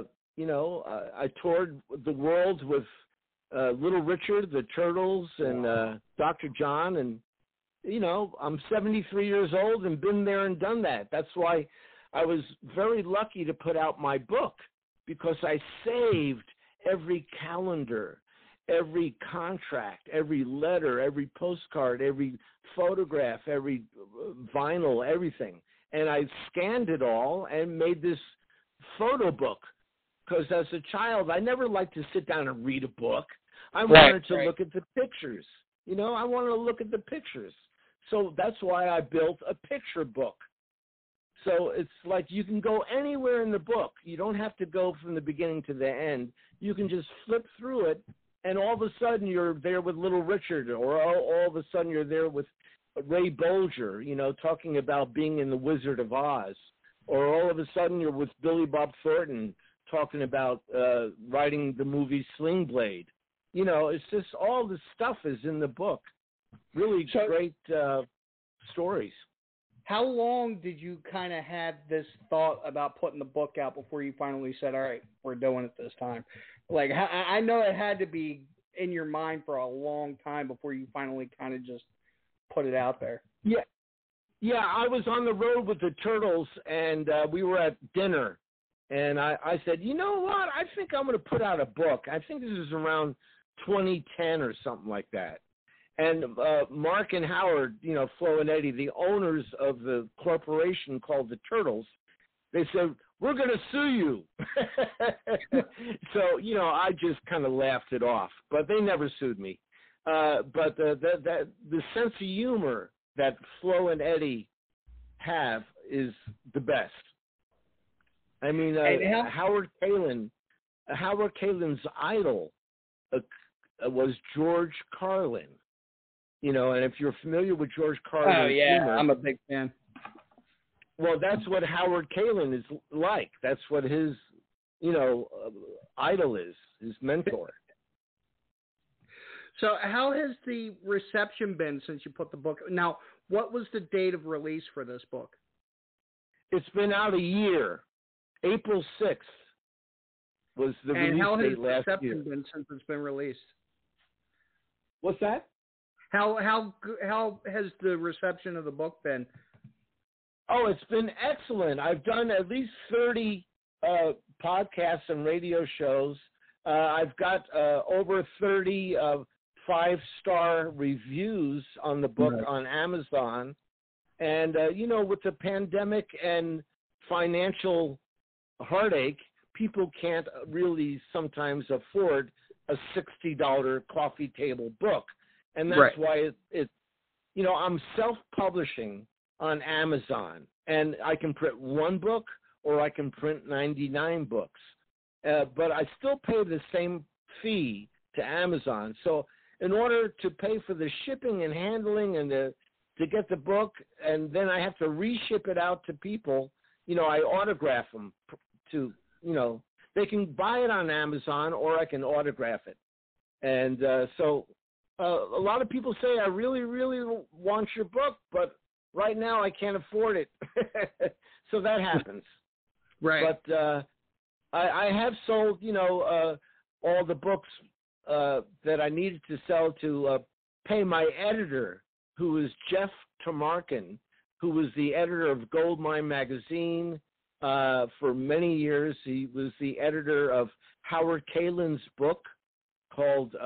toured the world with Little Richard, the Turtles, and Dr. John, and I'm 73 years old and been there and done that. That's why I was very lucky to put out my book, because I saved every calendar, every contract, every letter, every postcard, every photograph, every vinyl, everything. And I scanned it all and made this photo book, because as a child, I never liked to sit down and read a book. I wanted to look at the pictures. I wanted to look at the pictures. So that's why I built a picture book. So it's like you can go anywhere in the book. You don't have to go from the beginning to the end. You can just flip through it, and all of a sudden you're there with Little Richard, or all of a sudden you're there with Ray Bolger, talking about being in The Wizard of Oz. Or all of a sudden you're with Billy Bob Thornton talking about writing the movie Sling Blade. It's just all the stuff is in the book. Really great stories. How long did you kind of have this thought about putting the book out before you finally said, all right, we're doing it this time? Like, I know it had to be in your mind for a long time before you finally kind of just put it out there. Yeah, I was on the road with the Turtles, and we were at dinner, and I said, you know what? I think I'm going to put out a book. I think this is around 2010 or something like that. And Mark and Howard, Flo and Eddie, the owners of the corporation called the Turtles, they said, we're going to sue you. So, I just kind of laughed it off. But they never sued me. But the sense of humor that Flo and Eddie have is the best. I mean, Howard Kalin's idol was George Carlin. And if you're familiar with George Carlin's humor, I'm a big fan. Well, that's what Howard Kalin is like. That's what his, idol is, his mentor. So how has the reception been since you put the book? Now, what was the date of release for this book? It's been out a year. April 6th was the release date last year. And how has the reception been since it's been released? What's that? How has the reception of the book been? Oh, it's been excellent. I've done at least 30 podcasts and radio shows. I've got over 30 5-star reviews on the book on Amazon. And, with the pandemic and financial heartache, people can't really sometimes afford a $60 coffee table book. And that's why I'm self-publishing on Amazon. And I can print one book or I can print 99 books. But I still pay the same fee to Amazon. So in order to pay for the shipping and handling and to get the book, and then I have to reship it out to people, I autograph them to, they can buy it on Amazon or I can autograph it. And so a lot of people say, I really, really want your book, but right now I can't afford it. So that happens. Right. But I have sold, all the books that I needed to sell to pay my editor, who is Jeff Tamarkin, who was the editor of Goldmine magazine for many years. He was the editor of Howard Kalin's book called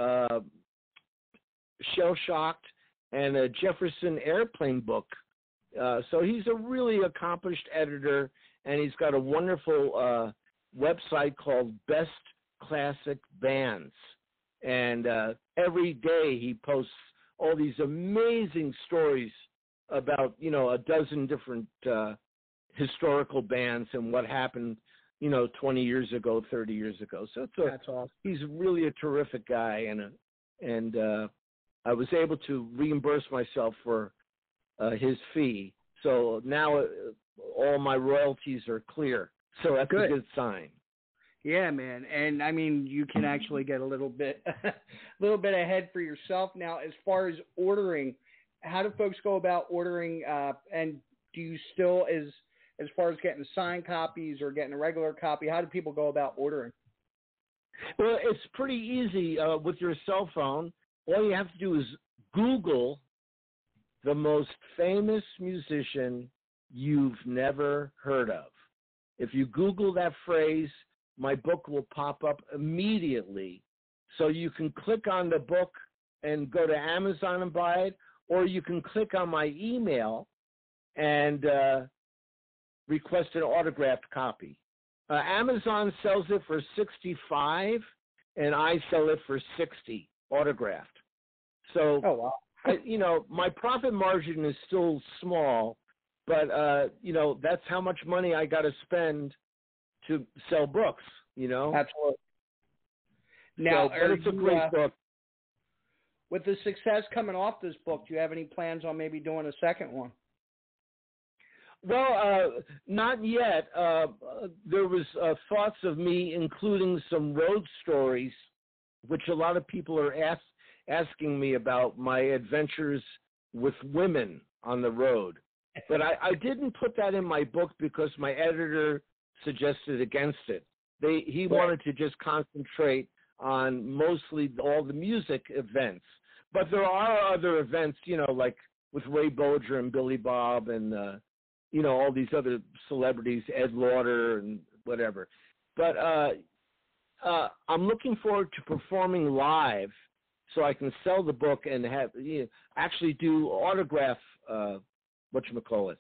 Shell Shocked and a Jefferson Airplane book. So he's a really accomplished editor, and he's got a wonderful website called Best Classic Bands. And every day he posts all these amazing stories about, a dozen different historical bands and what happened, 20 years ago, 30 years ago. So that's awesome. He's really a terrific guy, and I was able to reimburse myself for his fee. So now all my royalties are clear. So that's a good sign. Yeah, man. And I mean, you can actually get a little bit ahead for yourself. Now, as far as ordering, how do folks go about ordering? And do you still, as far as getting signed copies or getting a regular copy, how do people go about ordering? Well, it's pretty easy with your cell phone. All you have to do is Google the most famous musician you've never heard of. If you Google that phrase, my book will pop up immediately. So you can click on the book and go to Amazon and buy it, or you can click on my email and request an autographed copy. Amazon sells it for $65, and I sell it for $60 autographed. So, oh, wow. My profit margin is still small, but, that's how much money I got to spend to sell books, Absolutely. Now, but it's a great book. With the success coming off this book, do you have any plans on maybe doing a second one? Well, not yet. There was thoughts of me including some road stories, which a lot of people are asking me about, my adventures with women on the road. But I didn't put that in my book because my editor suggested against it. He wanted to just concentrate on mostly all the music events. But there are other events, like with Ray Bolger and Billy Bob and, all these other celebrities, Ed Lauder and whatever. But I'm looking forward to performing live so I can sell the book and have actually do autograph whatchamacallits,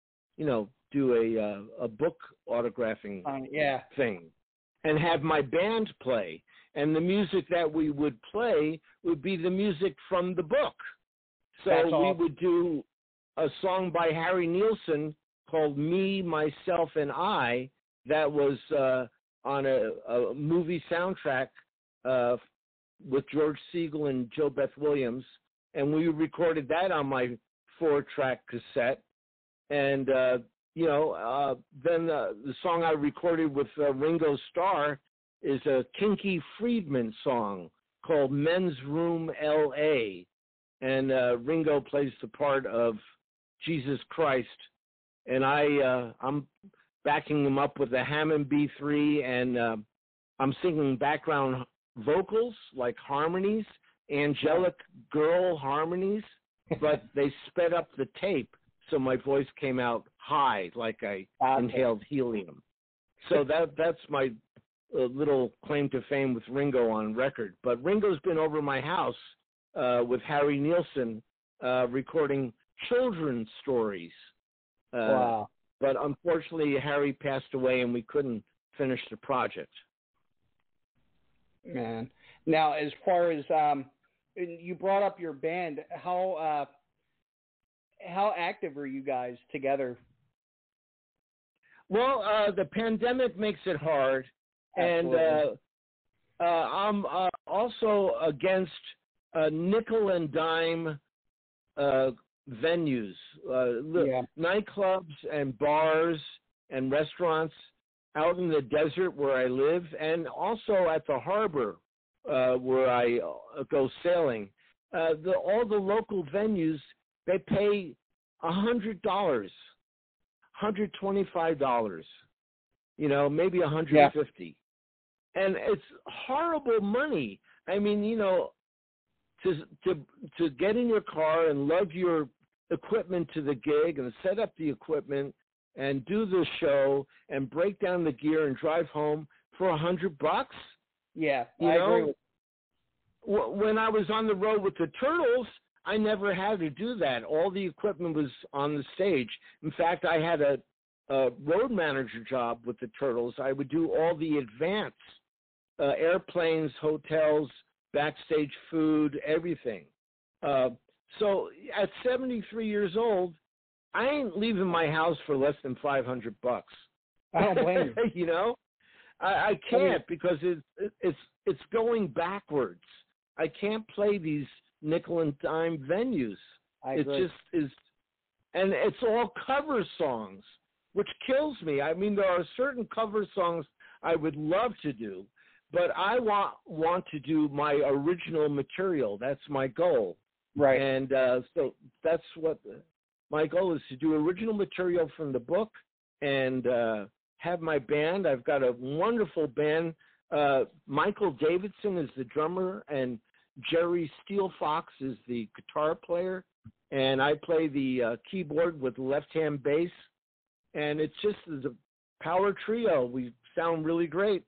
do a book autographing thing and have my band play. And the music that we would play would be the music from the book. So we would do a song by Harry Nilsson called Me, Myself, and I that was on a movie soundtrack with George Segal and Jo Beth Williams. and we recorded that on my 4-track cassette. And, then the song I recorded with Ringo Starr is a Kinky Friedman song called Men's Room L.A., and Ringo plays the part of Jesus Christ, and I'm backing him up with a Hammond B3, and I'm singing background vocals like harmonies, angelic girl harmonies, but they sped up the tape so my voice came out high like I inhaled helium. So that's my little claim to fame with Ringo on record. But Ringo's been over my house with Harry Nilsson recording children's stories. Wow. But unfortunately, Harry passed away and we couldn't finish the project. Man. Now, as far as you brought up your band, how active are you guys together? Well, the pandemic makes it hard. Absolutely. And I'm also against nickel and dime venues, nightclubs and bars and restaurants out in the desert where I live, and also at the harbor where I go sailing. All the local venues, they pay $100, $125, maybe $150. Yeah. And it's horrible money. I mean, to get in your car and lug your equipment to the gig and set up the equipment and do the show and break down the gear and drive home for $100. Yeah, I agree. When I was on the road with the Turtles, I never had to do that. All the equipment was on the stage. In fact, I had a road manager job with the Turtles. I would do all the advance, airplanes, hotels, backstage food, everything. So at 73 years old, I ain't leaving my house for less than $500. I don't blame you. I can't because it's going backwards. I can't play these nickel and dime venues. It just is, and it's all cover songs, which kills me. I mean, there are certain cover songs I would love to do, but I want to do my original material. That's my goal. Right. And so that's what my goal is, to do original material from the book and have my band. I've got a wonderful band. Michael Davidson is the drummer, and Jerry Steelfox is the guitar player, and I play the keyboard with left-hand bass, and it's just a power trio. We sound really great.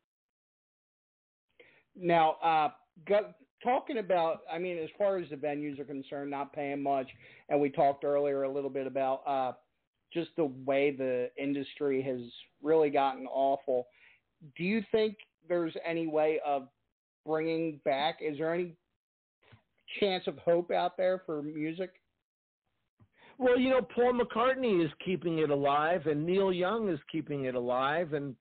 Now, talking about, I mean, as far as the venues are concerned, not paying much, and we talked earlier a little bit about just the way the industry has really gotten awful. Do you think there's any way of bringing back, is there any chance of hope out there for music? Well, Paul McCartney is keeping it alive, and Neil Young is keeping it alive, and,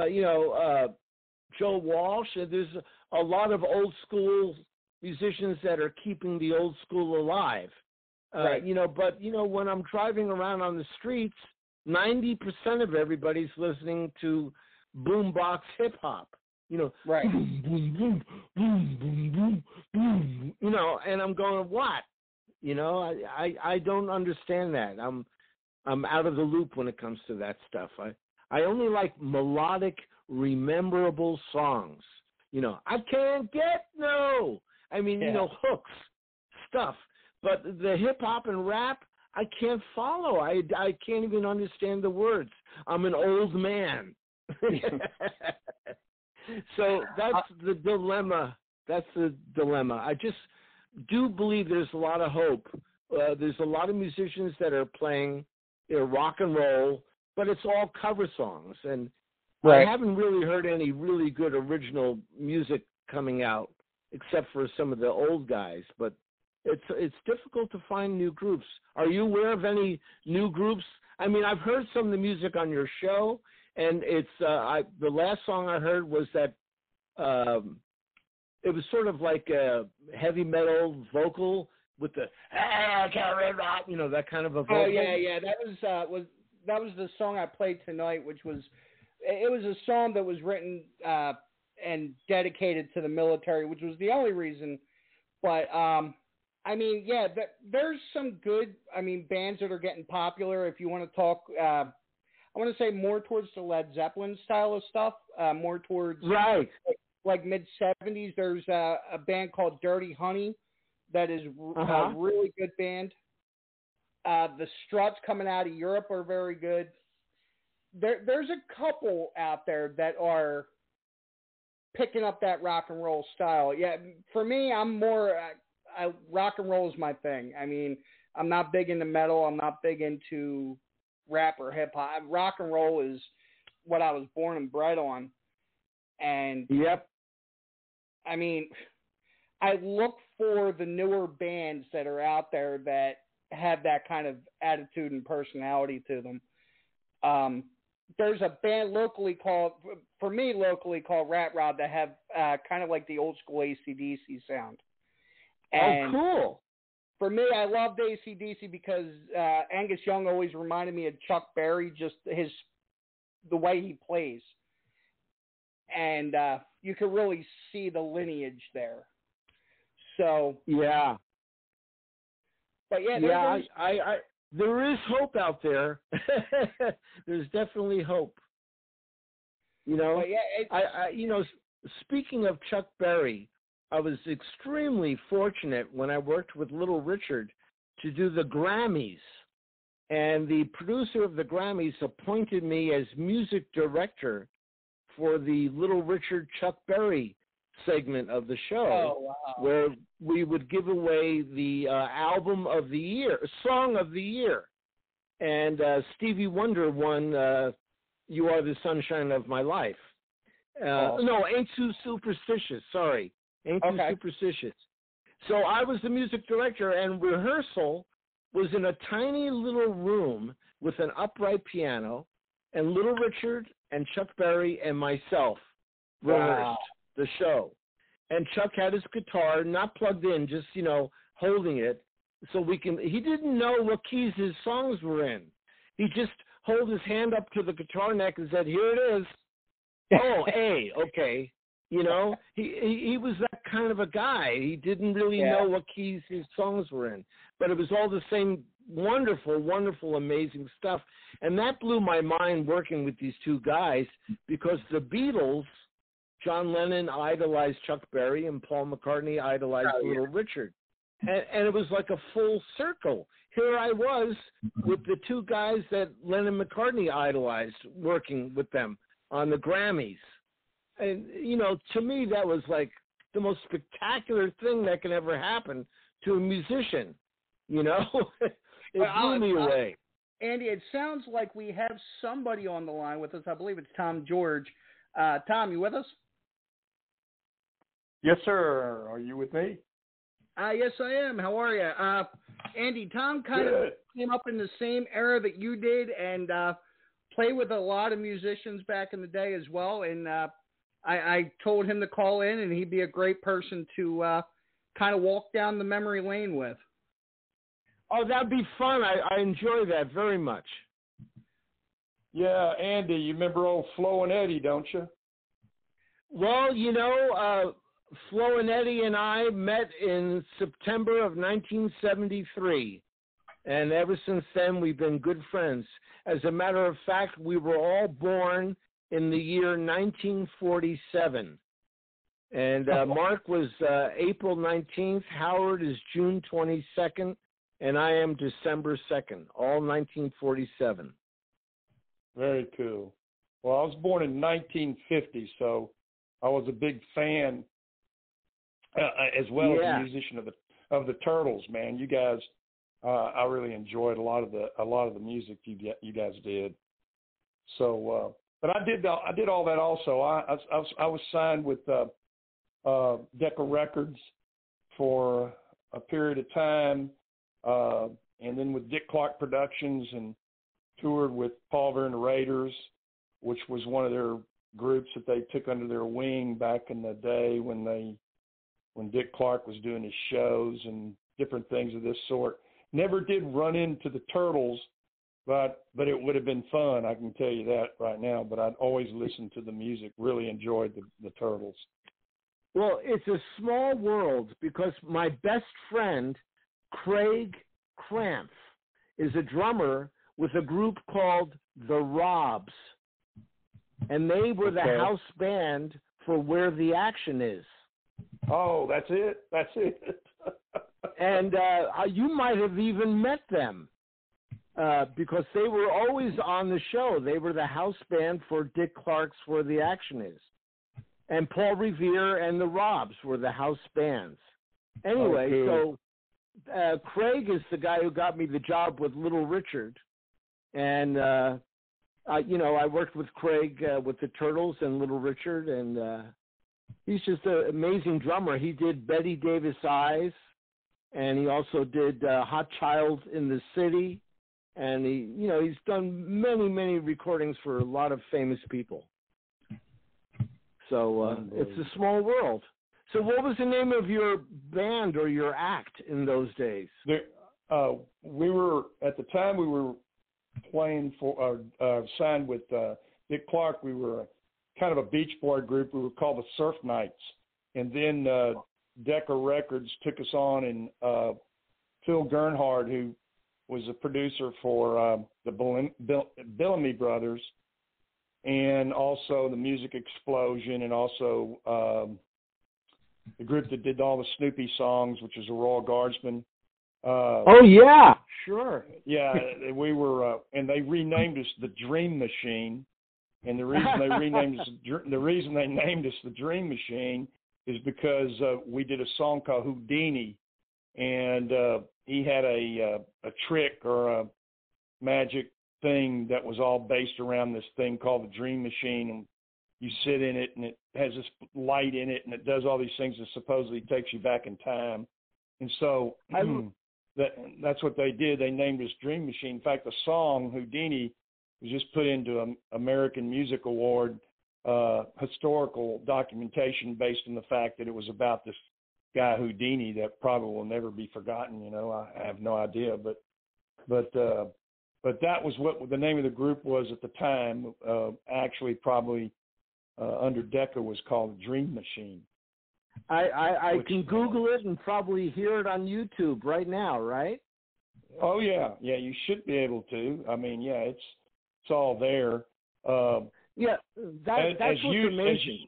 Joe Walsh. There's a lot of old school musicians that are keeping the old school alive. Right. But when I'm driving around on the streets, 90% of everybody's listening to boombox hip hop. Right. Boom, boom, boom, boom, boom, boom, boom, and I'm going, what? I don't understand that. I'm out of the loop when it comes to that stuff. I only like melodic, rememberable songs. I can't get no. I mean, hooks, stuff. But the hip hop and rap, I can't follow. I can't even understand the words. I'm an old man. So that's the dilemma. I just do believe there's a lot of hope. There's a lot of musicians that are playing rock and roll, but it's all cover songs. And right. I haven't really heard any really good original music coming out, except for some of the old guys. But it's difficult to find new groups. Are you aware of any new groups? I mean, I've heard some of the music on your show, and it's the last song I heard was that it was sort of like a heavy metal vocal with the that kind of a vocal. Oh yeah. That was the song I played tonight, which was a song that was written and dedicated to the military, which was the only reason. But I mean, yeah, there's some good, bands that are getting popular. If you want to talk, I want to say more towards the Led Zeppelin style of stuff, more towards right, like mid-70s. There's a band called Dirty Honey that is a really good band. The Struts coming out of Europe are very good. There's a couple out there that are picking up that rock and roll style. Yeah, for me, I'm more rock and roll is my thing. I mean, I'm not big into metal. I'm not big into rap or hip hop. Rock and roll is what I was born and bred on. And yep. I mean, I look for the newer bands that are out there that have that kind of attitude and personality to them. There's a band locally called Rat Rod that have kind of like the old school AC/DC sound. And cool. For me, I loved AC/DC because Angus Young always reminded me of Chuck Berry, just the way he plays. And you can really see the lineage there. So yeah. But yeah, there is hope out there. There's definitely hope. But yeah, speaking of Chuck Berry, I was extremely fortunate when I worked with Little Richard to do the Grammys. And the producer of the Grammys appointed me as music director for the Little Richard Chuck Berry segment of the show, where we would give away the album of the year, song of the year. And Stevie Wonder won You Are the Sunshine of My Life. No, Ain't Too Superstitious, sorry. Ain't Too Superstitious. So I was the music director, and rehearsal was in a tiny little room with an upright piano, and Little Richard and Chuck Berry and myself rehearsed the show. And Chuck had his guitar not plugged in, just, holding it so he didn't know what keys his songs were in. He just held his hand up to the guitar neck and said, "Here it is." Oh, A, okay. He was that kind of a guy. He didn't really know what keys his songs were in, but it was all the same wonderful, wonderful, amazing stuff. And that blew my mind working with these two guys, because the Beatles, John Lennon idolized Chuck Berry and Paul McCartney idolized Little Richard. And it was like a full circle. Here I was with the two guys that Lennon and McCartney idolized, working with them on the Grammys. And, to me, that was like the most spectacular thing that can ever happen to a musician. It blew me away. Andy, it sounds like we have somebody on the line with us. I believe it's Tom George. Tom, you with us? Yes, sir. Are you with me? Yes, I am. How are you? Andy, Tom kind of came up in the same era that you did, and played with a lot of musicians back in the day as well. And I told him to call in, and he'd be a great person to kind of walk down the memory lane with. Oh, that'd be fun. I enjoy that very much. Yeah, Andy, you remember old Flo and Eddie, don't you? Well, Flo and Eddie and I met in September of 1973, and ever since then we've been good friends. As a matter of fact, we were all born in the year 1947, and Mark was April 19th, Howard is June 22nd, and I am December 2nd, all 1947. Very cool. Well, I was born in 1950, so I was a big fan as well as a musician of the Turtles. Man, you guys, I really enjoyed a lot of the music you guys did. So, but I did all that also. I was signed with Decca Records for a period of time, and then with Dick Clark Productions, and toured with Paul Ver and the Raiders, which was one of their groups that they took under their wing back in the day when Dick Clark was doing his shows, and different things of this sort. Never did run into the Turtles, but it would have been fun. I can tell you that right now. But I'd always listen to the music. Really enjoyed the Turtles. Well, it's a small world because my best friend, Craig Cramp, is a drummer with a group called The Robs. And they were the house band for Where the Action Is. Oh, that's it. That's it. And you might have even met them because they were always on the show. They were the house band for Dick Clark's Where the Action Is. And Paul Revere and the Robs were the house bands. Anyway, so Craig is the guy who got me the job with Little Richard. And, I worked with Craig with the Turtles and Little Richard, and he's just an amazing drummer. He did Betty Davis Eyes, and he also did Hot Child in the City. And he's done many, many recordings for a lot of famous people. So it's a small world. So what was the name of your band or your act in those days? We were, at the time we were playing for, signed with Dick Clark. We were kind of a Beach Boy group. We were called the Surf Knights. And then Decca Records took us on, and Phil Gernhardt, who was a producer for the Bellamy Brothers, and also the Music Explosion, and also the group that did all the Snoopy songs, which is the Royal Guardsmen. Oh yeah, sure. Yeah, we were, and they renamed us the Dream Machine. And the reason they named us the Dream Machine is because we did a song called Houdini, and he had a trick or a magic thing that was all based around this thing called the Dream Machine, and you sit in it, and it has this light in it, and it does all these things that supposedly takes you back in time. And so that's what they did. They named us Dream Machine. In fact, the song Houdini was just put into an American Music Award historical documentation based on the fact that it was about this guy Houdini that probably will never be forgotten. I have no idea, but that was what the name of the group was at the time. Actually, probably under Decca was called Dream Machine. I can Google it and probably hear it on YouTube right now, right? Oh yeah, you should be able to. I mean, yeah, it's all there. That's what you mentioned.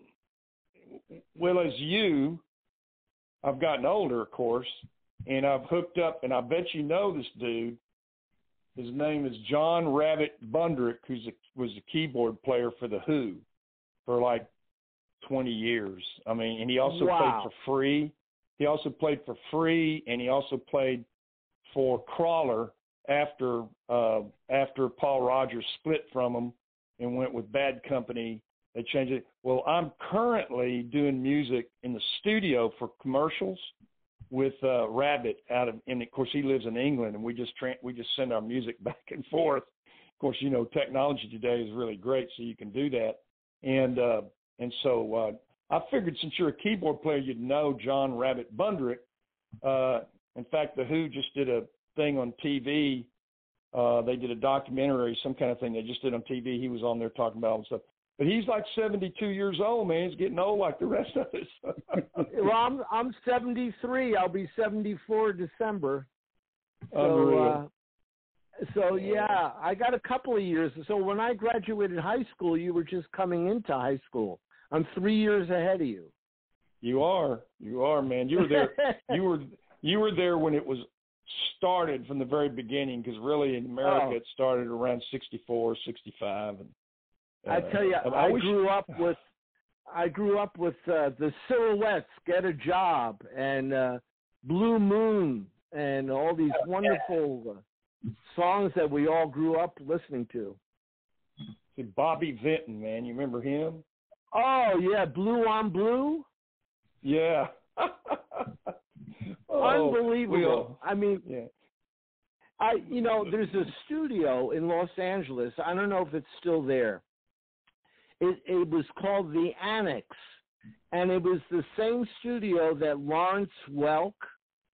I've gotten older, of course, and I've hooked up, and I bet you know this dude. His name is John Rabbit Bundrick, who was a keyboard player for The Who for like 20 years. I mean, and he also played for Free. He also played for Free, and he also played for Crawler after Paul Rogers split from him and went with Bad Company. They changed it. Well, I'm currently doing music in the studio for commercials with Rabbit and of course he lives in England, and we just send our music back and forth. Of course, technology today is really great, so you can do that. And so I figured since you're a keyboard player, you'd know John Rabbit Bundrick. In fact, The Who just did a thing on TV. They did a documentary, some kind of thing they just did on TV. He was on there talking about all the stuff. But he's like 72 years old, man. He's getting old like the rest of us. Well, I'm 73. I'll be 74 December. So yeah, I got a couple of years. So when I graduated high school, you were just coming into high school. I'm 3 years ahead of you. You are, man. You were there. you were there when it was started from the very beginning, because really in America it started around 64, 65. And I tell you, I grew up with the Silhouettes, Get a Job, and Blue Moon, and all these wonderful songs that we all grew up listening to. See, Bobby Vinton, man, you remember him? Oh yeah, Blue on Blue. Yeah. Unbelievable. I mean, there's a studio in Los Angeles. I don't know if it's still there. It was called the Annex, and it was the same studio that Lawrence Welk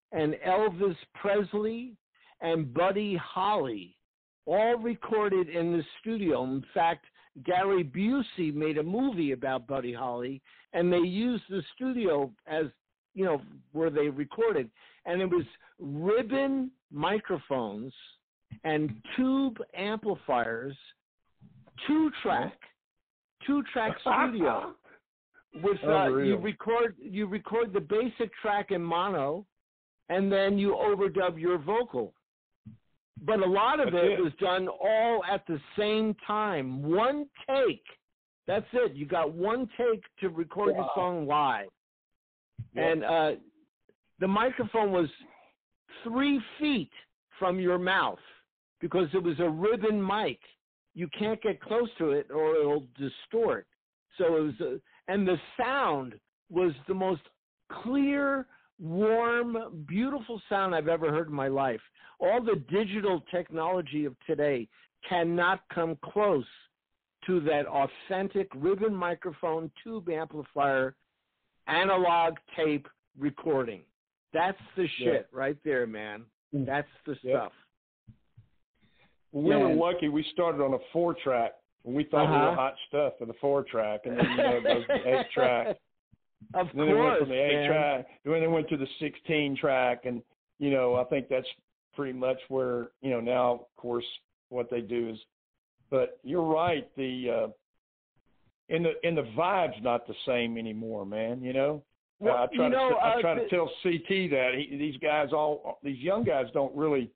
and Elvis Presley and Buddy Holly, all recorded in the studio. In fact, Gary Busey made a movie about Buddy Holly, and they used the studio as, where they recorded. And it was ribbon microphones and tube amplifiers, two-track studio. With you record the basic track in mono, and then you overdub your vocal. But a lot of it was done all at the same time. One take. That's it. You got one take to record your song live. Yep. And the microphone was 3 feet from your mouth because it was a ribbon mic. You can't get close to it or it'll distort. So it was, and the sound was the most clear, warm, beautiful sound I've ever heard in my life. All the digital technology of today cannot come close to that authentic ribbon microphone, tube amplifier, analog tape recording. That's the shit right there, man. That's the stuff. Well, we were lucky. We started on a 4-track. We thought we were hot stuff for the 4-track, and then it goes to the 8-track. Of then course, it went from the 8-track. Then it went to the 16-track, and I think that's pretty much where now, of course, what they do is. But you're right. The and the vibe's not the same anymore, man. Well, I try to tell CT that these young guys don't really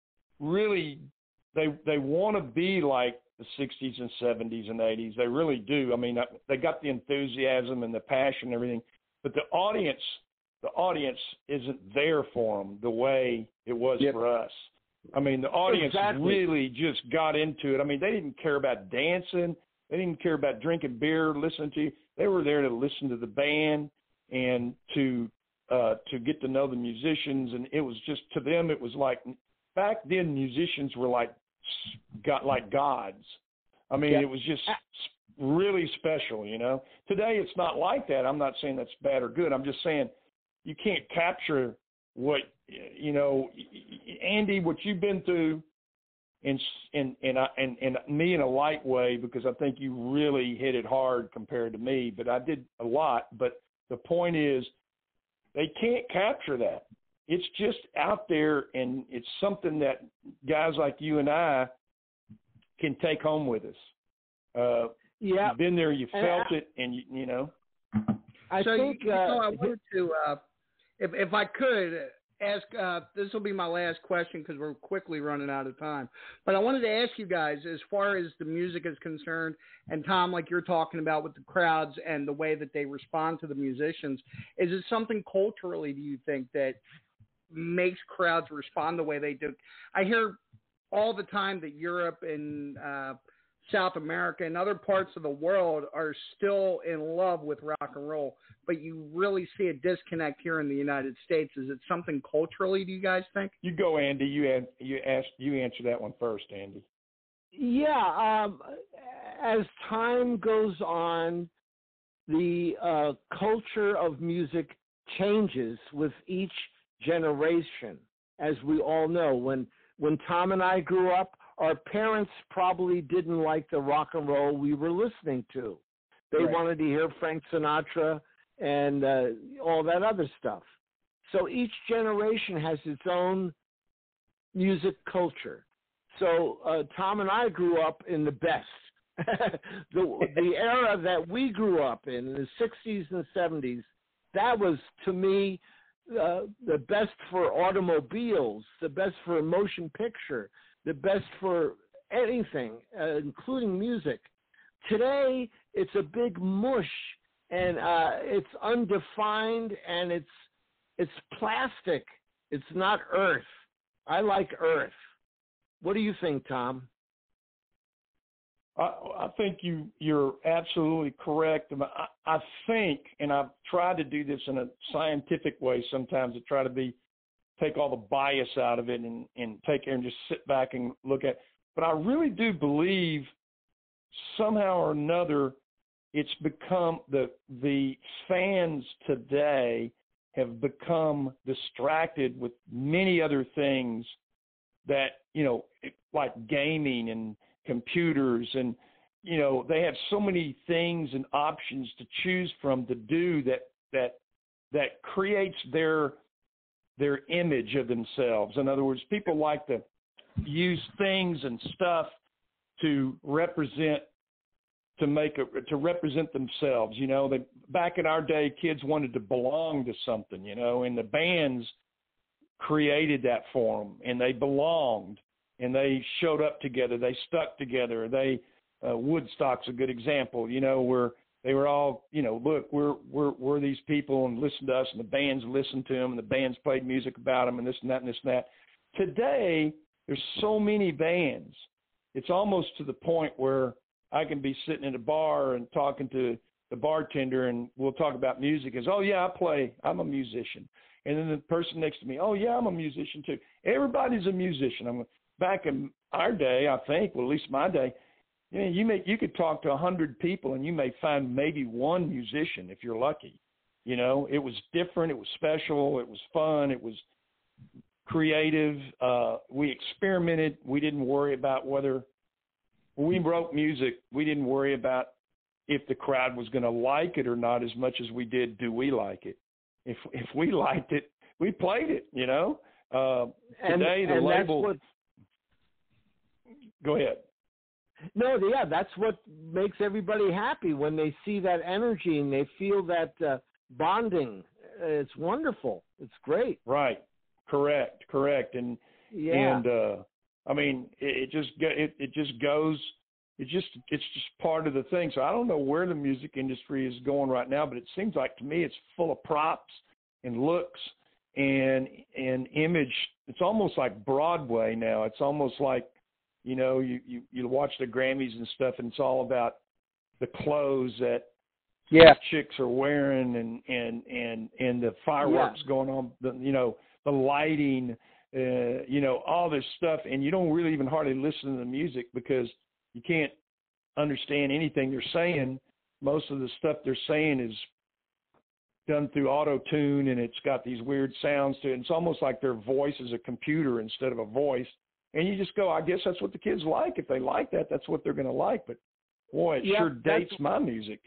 they want to be like the 60s and 70s and 80s. They really do. I mean, they got the enthusiasm and the passion and everything, but the audience isn't there for them the way it was for us. I mean, the audience really just got into it. I mean, they didn't care about dancing. They didn't care about drinking beer, listening to you. They were there to listen to the band and to get to know the musicians. And it was just, to them, it was like, back then musicians were like gods. I mean, it was just really special, Today it's not like that. I'm not saying that's bad or good. I'm just saying you can't capture what, Andy, what you've been through and me in a light way, because I think you really hit it hard compared to me, but I did a lot. But the point is, they can't capture that. It's just out there, and it's something that guys like you and I can take home with us. You've been there, you felt it, and I think I wanted to, if I could ask, this will be my last question because we're quickly running out of time. But I wanted to ask you guys, as far as the music is concerned, and Tom, like you're talking about with the crowds and the way that they respond to the musicians, is it something culturally, do you think, that makes crowds respond the way they do? I hear all the time that Europe and South America and other parts of the world are still in love with rock and roll, but you really see a disconnect here in the United States. Is it something culturally, do you guys think? You go, Andy. You answer that one first, Andy. Yeah. As time goes on, the culture of music changes with each generation, as we all know. When Tom and I grew up, our parents probably didn't like the rock and roll we were listening to. They wanted to hear Frank Sinatra and all that other stuff. So each generation has its own music culture. So Tom and I grew up in the best. the era that we grew up in the 60s and 70s, that was, to me, the best for automobiles, the best for a motion picture, the best for anything, including music. Today, it's a big mush, and it's undefined, and it's plastic. It's not earth. I like earth. What do you think, Tom? I think you're absolutely correct. I think, and I've tried to do this in a scientific way sometimes, to try to take all the bias out of it and take it and just sit back and look at. But I really do believe somehow or another it's become the fans today have become distracted with many other things that, like gaming and computers, and, they have so many things and options to choose from to do that creates their image of themselves. In other words, people like to use things and stuff to represent themselves. Back in our day, kids wanted to belong to something, and the bands created that for them, and they belonged, and they showed up together, they stuck together. Woodstock's a good example, where they were all, look, we're these people, and listen to us, and the bands listened to them, and the bands played music about them, and this and that and this and that. Today, there's so many bands. It's almost to the point where I can be sitting in a bar and talking to the bartender, and we'll talk about music as, oh, yeah, I'm a musician. And then the person next to me, oh, yeah, I'm a musician too. Everybody's a musician. Back in our day, I think, well, at least my day, you could talk to 100 people and you may find maybe one musician if you're lucky. It was different. It was special. It was fun. It was creative. We experimented. We didn't worry about whether we wrote music. We didn't worry about if the crowd was going to like it or not as much as we did, do we like it? If we liked it, we played it, Today, the label... Go ahead. No, yeah, that's what makes everybody happy when they see that energy and they feel that bonding. It's wonderful. It's great. Right. Correct. And I mean, it's just part of the thing. So I don't know where the music industry is going right now, but it seems like to me it's full of props and looks and image. It's almost like Broadway now. It's almost like, you watch the Grammys and stuff, and it's all about the clothes that chicks are wearing and the fireworks going on, the lighting, all this stuff. And you don't really even hardly listen to the music because you can't understand anything they're saying. Most of the stuff they're saying is done through auto-tune, and it's got these weird sounds to it. It's almost like their voice is a computer instead of a voice. And you just go, I guess that's what the kids like. If they like that, that's what they're going to like. But, boy, it sure dates my music,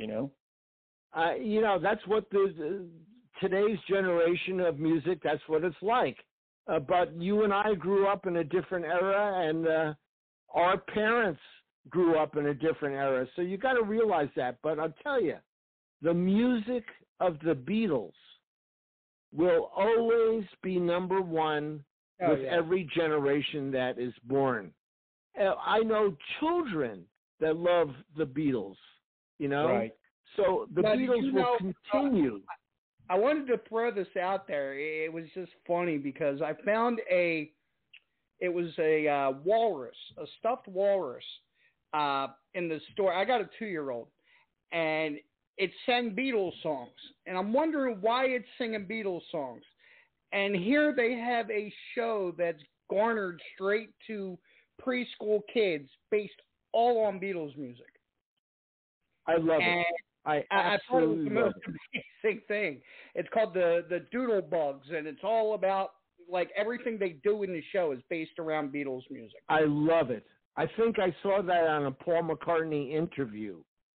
That's what today's generation of music, that's what it's like. But you and I grew up in a different era, and our parents grew up in a different era. So you got to realize that. But I'll tell you, the music of the Beatles will always be number one with every generation that is born. I know children that love the Beatles, Right. So the Beatles will continue. I wanted to throw this out there. It was just funny because I found it was a walrus, a stuffed walrus in the store. I got a 2-year-old, and it sang Beatles songs. And I'm wondering why it's singing Beatles songs. And here they have a show that's garnered straight to preschool kids based all on Beatles music. I love it. I thought it was the most amazing thing. It's called the Doodle Bugs, and it's all about, like, everything they do in the show is based around Beatles music. I love it. I think I saw that on a Paul McCartney interview.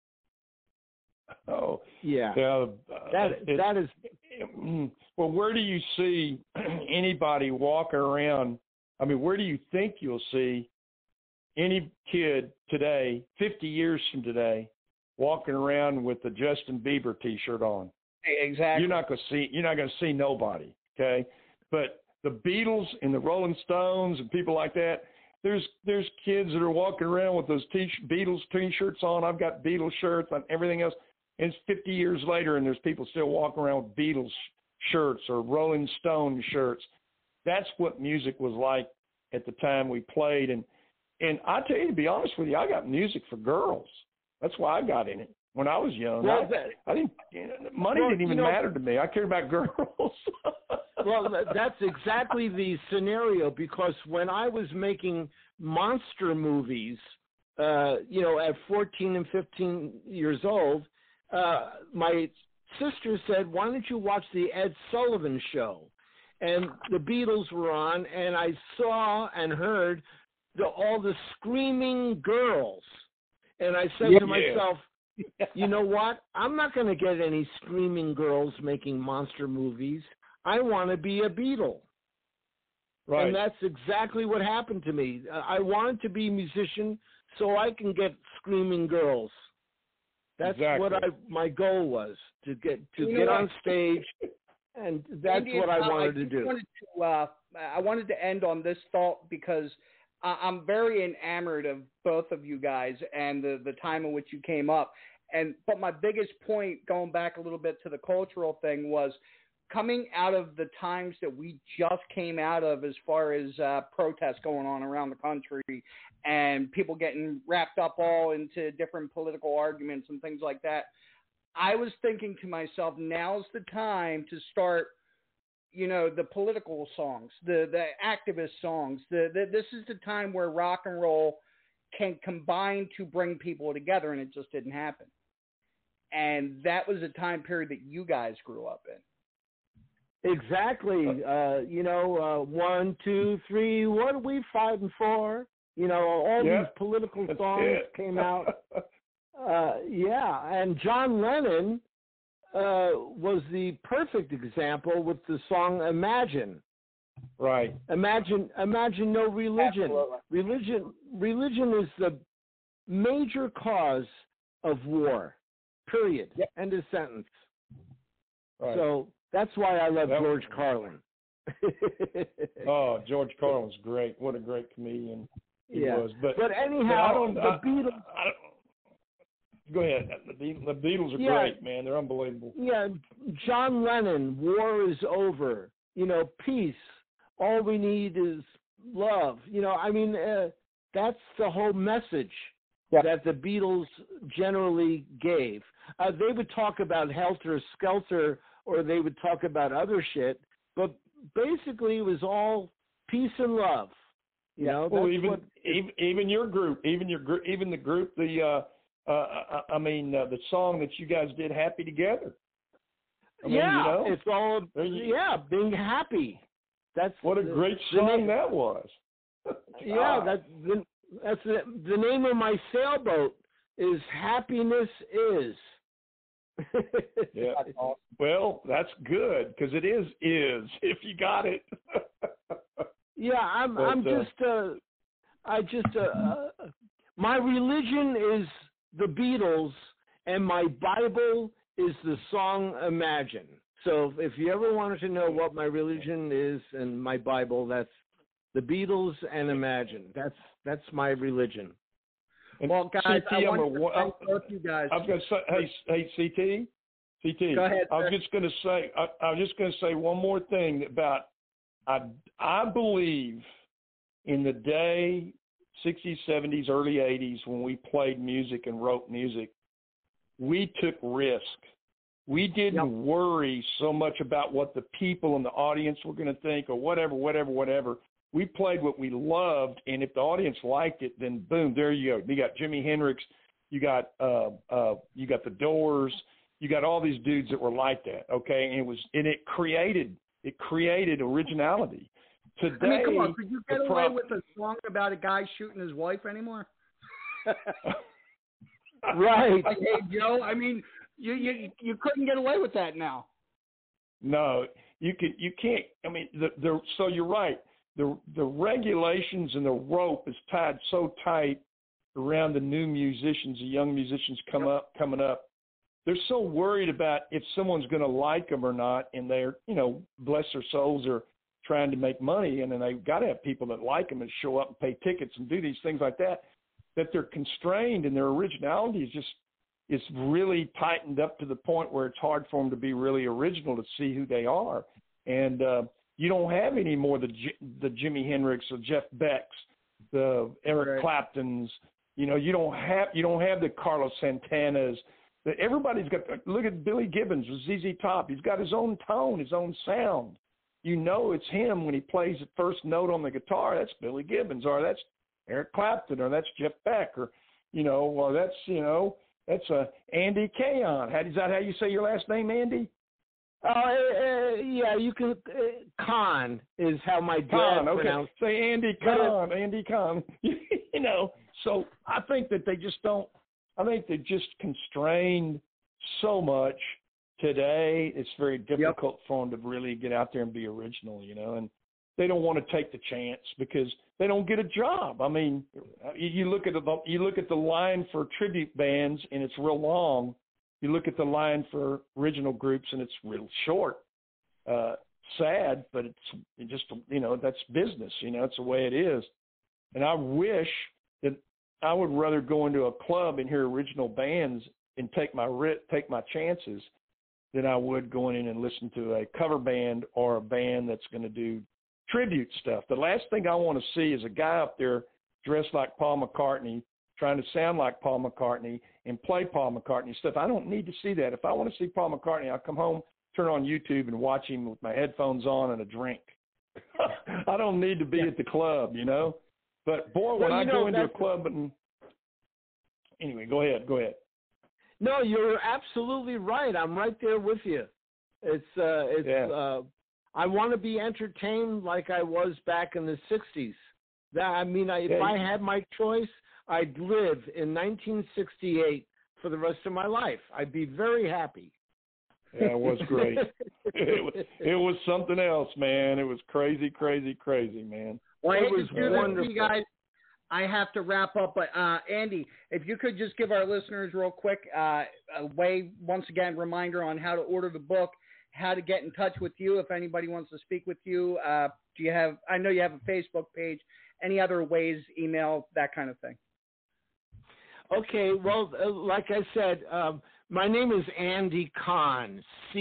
Oh, yeah. That is. Well, where do you see anybody walking around? I mean, where do you think you'll see any kid today, 50 years from today, walking around with the Justin Bieber T-shirt on? Exactly. You're not going to see nobody. Okay, but the Beatles and the Rolling Stones and people like that. There's kids that are walking around with those Beatles T-shirts on. I've got Beatles shirts and everything else. And it's 50 years later, and there's people still walking around with Beatles shirts or Rolling Stone shirts. That's what music was like at the time we played. And I tell you, to be honest with you, I got music for girls. That's why I got in it when I was young. Well, I didn't. Money didn't even matter to me. I cared about girls. Well, that's exactly the scenario, because when I was making monster movies, at 14 and 15 years old, my sister said, "Why don't you watch the Ed Sullivan Show?" And the Beatles were on, and I saw and heard all the screaming girls. And I said to myself, you know what? I'm not going to get any screaming girls making monster movies. I want to be a Beatle. Right. And that's exactly what happened to me. I wanted to be a musician so I can get screaming girls. That's what my goal was, to get on stage. And that's Indian, what I wanted to do. I wanted to end on this thought because I'm very enamored of both of you guys and the time in which you came up. But my biggest point, going back a little bit to the cultural thing, was coming out of the times that we just came out of as far as protests going on around the country and people getting wrapped up all into different political arguments and things like that. I was thinking to myself, now's the time to start, the political songs, the activist songs. This is the time where rock and roll can combine to bring people together, and it just didn't happen. And that was a time period that you guys grew up in. Exactly. 1, 2, 3, what are we fighting for? All these political songs came out. And John Lennon was the perfect example with the song Imagine. Right. Imagine no religion. Absolutely. Religion is the major cause of war. Period. Yep. End of sentence. Right. So that's why I love George Carlin. Oh, George Carlin's great. What a great comedian he was. But anyhow, the Beatles. Go ahead. The Beatles are great, man. They're unbelievable. Yeah, John Lennon, war is over. Peace. All we need is love. That's the whole message that the Beatles generally gave. They would talk about Helter Skelter, or they would talk about other shit, but basically it was all peace and love. Well, even your group, even the group, the song that you guys did, "Happy Together." It's all being happy. That's what a great song that was. That's the name of my sailboat is Happiness Is. Yeah. Well, that's good because it is if you got it. My religion is the Beatles, and my Bible is the song Imagine. So if you ever wanted to know what my religion is and my Bible, that's the Beatles and Imagine. That's my religion. Well, guys, I want to thank both you guys. I was going to say, hey, CT. Go ahead. I was just going to say one more thing about. I believe in the day, 60s, 70s, early 80s, when we played music and wrote music, we took risk. We didn't worry so much about what the people in the audience were going to think or whatever. We played what we loved, and if the audience liked it, then boom, there you go. You got Jimi Hendrix, you got the Doors, you got all these dudes that were like that. Okay, and it created originality. Today, come on, could you get away with a song about a guy shooting his wife anymore? Right. Like, hey, Joe, you couldn't get away with that now. No, you can't. So you're right. The regulations and the rope is tied so tight around the new musicians, the young musicians coming up. They're so worried about if someone's going to like them or not, and they're, bless their souls, are trying to make money, and then they've got to have people that like them and show up and pay tickets and do these things like that, that they're constrained, and their originality is really tightened up to the point where it's hard for them to be really original, to see who they are. And you don't have any more the Jimi Hendrix or Jeff Becks, the Eric Claptons. You don't have the Carlos Santanas. Everybody's got. Look at Billy Gibbons with ZZ Top. He's got his own tone, his own sound. It's him when he plays the first note on the guitar. That's Billy Gibbons, or that's Eric Clapton, or that's Jeff Beck, or or that's That's Andy Kahan. Is that how you say your last name, Andy? Yeah, you can. Khan is how my dad pronounced. Say Andy Khan. Andy Khan. You know, so I think that they just don't. I think they're just constrained so much today. It's very difficult for them to really get out there and be original. You know, and they don't want to take the chance because they don't get a job. I mean, you look at the line for tribute bands and it's real long. You look at the line for original groups and it's real short. Sad, but it's just, you know, that's business. You know, it's the way it is. And I wish that I would rather go into a club and hear original bands and take my chances than I would going in and listen to a cover band or a band that's going to do tribute stuff. The last thing I want to see is a guy up there dressed like Paul McCartney, trying to sound like Paul McCartney and play Paul McCartney stuff. I don't need to see that. If I want to see Paul McCartney, I'll come home, turn on YouTube and watch him with my headphones on and a drink. I don't need to be at the club, you know. But boy, when I go into a club and anyway, go ahead. No, you're absolutely right. I'm right there with you. I want to be entertained like I was back in the 60s. If I had my choice, I'd live in 1968 for the rest of my life. I'd be very happy. Yeah, it was great. it was something else, man. It was crazy, man. Well, it was wonderful. You guys, I have to wrap up, but Andy, if you could just give our listeners real quick a way, once again, reminder on how to order the book, how to get in touch with you if anybody wants to speak with you. I know you have a Facebook page, any other ways, email, that kind of thing. Okay, well, like I said, my name is Andy Kahn,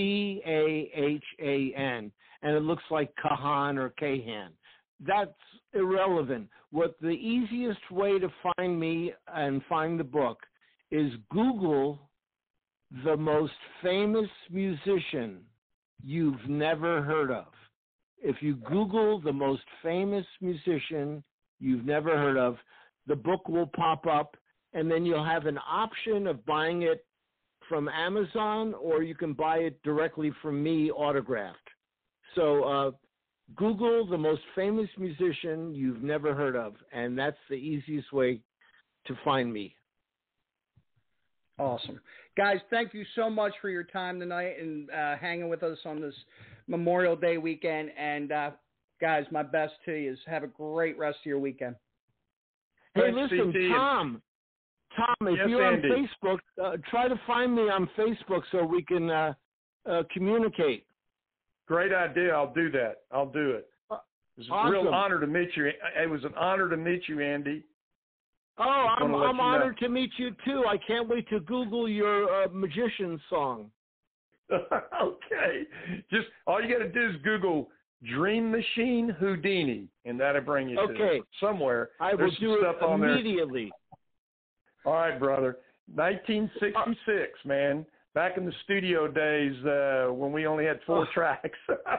Cahan, and it looks like Kahan or Kahan. That's irrelevant. What the easiest way to find me and find the book is Google the most famous musician you've never heard of. If you Google the most famous musician you've never heard of, the book will pop up, and then you'll have an option of buying it from Amazon, or you can buy it directly from me autographed. So Google the most famous musician you've never heard of, and that's the easiest way to find me. Awesome. Guys, thank you so much for your time tonight and hanging with us on this Memorial Day weekend. And, guys, my best to you. Have a great rest of your weekend. Hey, listen, Tom, if you're Andy. on Facebook, try to find me on Facebook so we can communicate. Great idea. I'll do that. I'll do it. It was a real honor to meet you. It was an honor to meet you, Andy. Oh, I'm honored to meet you, too. I can't wait to Google your magician song. Okay. Just all you got to do is Google Dream Machine Houdini, and that'll bring you to somewhere. I will do it immediately. All right, brother. 1966, man. Back in the studio days when we only had 4 tracks.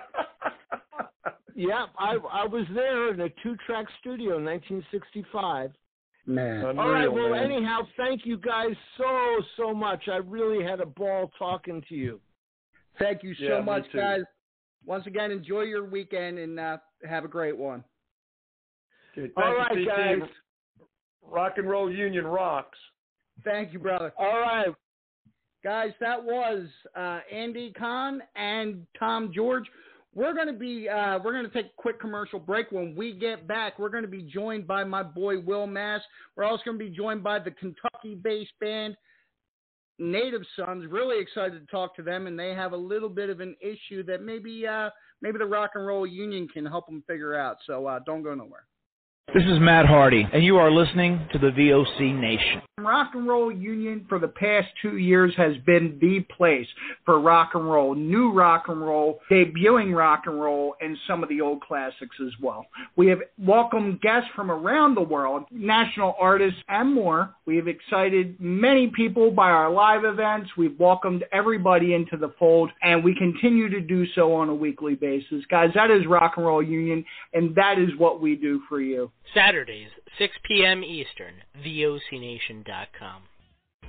Yeah, I was there in a 2-track studio in 1965. Man. Unreal, all right, well, anyhow, thank you guys so much. I really had a ball talking to you. Thank you so much, guys. Once again, enjoy your weekend and have a great one. Good. All right, guys. Rock and Roll Union rocks. Thank you, brother. All right. Guys, that was Andy Kahn and Tom George. We're going to take a quick commercial break. When we get back, we're going to be joined by my boy Will Mass. We're also going to be joined by the Kentucky-based band Native Sons. Really excited to talk to them, and they have a little bit of an issue that maybe the Rock and Roll Union can help them figure out. So don't go nowhere. This is Matt Hardy, and you are listening to the VOC Nation. Rock and Roll Union for the past 2 years has been the place for rock and roll, new rock and roll, debuting rock and roll, and some of the old classics as well. We have welcomed guests from around the world, national artists, and more. We have excited many people by our live events. We've welcomed everybody into the fold, and we continue to do so on a weekly basis. Guys, that is Rock and Roll Union, and that is what we do for you. Saturdays, 6 p.m. Eastern, VOCNation.com.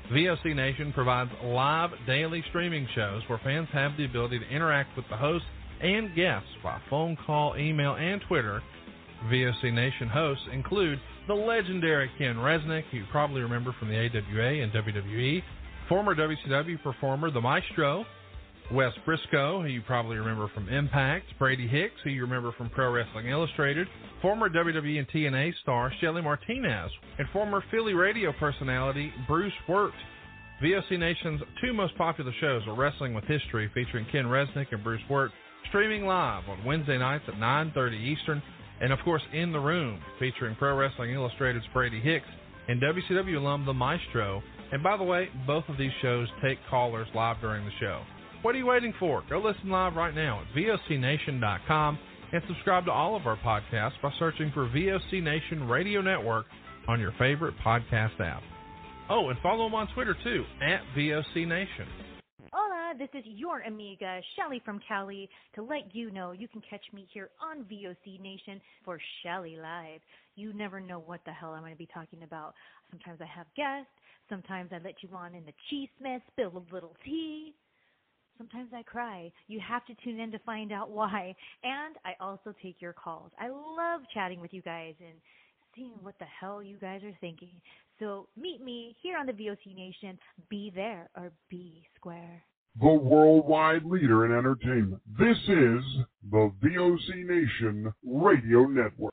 VOC Nation provides live daily streaming shows where fans have the ability to interact with the hosts and guests by phone call, email, and Twitter. VOC Nation hosts include the legendary Ken Resnick, who you probably remember from the AWA and WWE, former WCW performer The Maestro, Wes Briscoe, who you probably remember from Impact, Brady Hicks, who you remember from Pro Wrestling Illustrated, former WWE and TNA star Shelly Martinez, and former Philly radio personality Bruce Wirt. VOC Nation's two most popular shows are Wrestling with History, featuring Ken Resnick and Bruce Wirt, streaming live on Wednesday nights at 9:30 Eastern, and of course In the Room, featuring Pro Wrestling Illustrated's Brady Hicks and WCW alum The Maestro. And by the way, both of these shows take callers live during the show. What are you waiting for? Go listen live right now at VOCNation.com and subscribe to all of our podcasts by searching for VOC Nation Radio Network on your favorite podcast app. Oh, and follow them on Twitter too, at VOC Nation. Hola, this is your amiga, Shelly from Cali, to let you know you can catch me here on VOC Nation for Shelly Live. You never know what the hell I'm going to be talking about. Sometimes I have guests, sometimes I let you on in the cheese-mess, spill a little tea. Sometimes I cry. You have to tune in to find out why. And I also take your calls. I love chatting with you guys and seeing what the hell you guys are thinking. So meet me here on the VOC Nation. Be there or be square. The worldwide leader in entertainment. This is the VOC Nation Radio Network.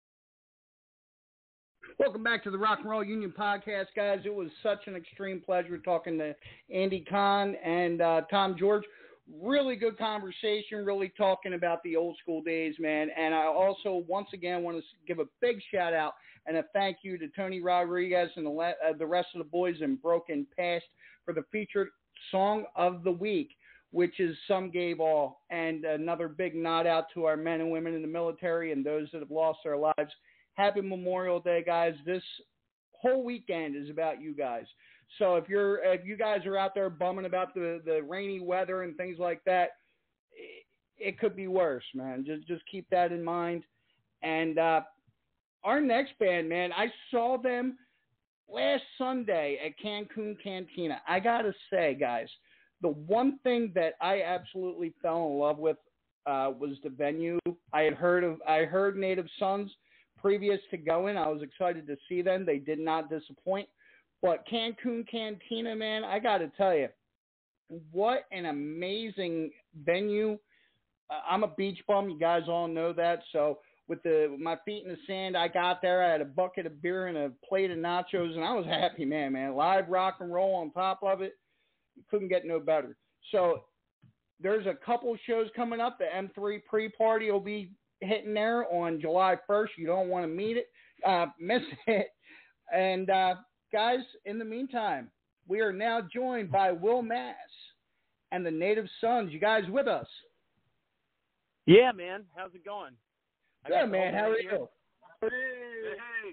Welcome back to the Rock and Roll Union Podcast, guys. It was such an extreme pleasure talking to Andy Kahn and Tom George. Really good conversation, really talking about the old school days, man. And I also, once again, want to give a big shout-out and a thank you to Tony Rodriguez and the rest of the boys in Broken Past for the featured Song of the Week, which is Some Gave All. And another big nod out to our men and women in the military and those that have lost their lives. Happy Memorial Day, guys. This whole weekend is about you guys. So if you guys are out there bumming about the rainy weather and things like that, it could be worse, man. Just keep that in mind. And our next band, man, I saw them last Sunday at Cancun Cantina. I got to say, guys, the one thing that I absolutely fell in love with was the venue. I heard Native Sons previous to going. I was excited to see them. They did not disappoint. But Cancun Cantina, man, I got to tell you, what an amazing venue. I'm a beach bum. You guys all know that. So with my feet in the sand, I got there. I had a bucket of beer and a plate of nachos, and I was happy, man. Live rock and roll on top of it. You couldn't get no better. So there's a couple shows coming up. The M3 pre-party will be hitting there on July 1st. You don't want to miss it. And guys, in the meantime, we are now joined by Will Mass and the Native Sons. You guys with us? Yeah, man. How's it going? Good, man. How are you? Hey.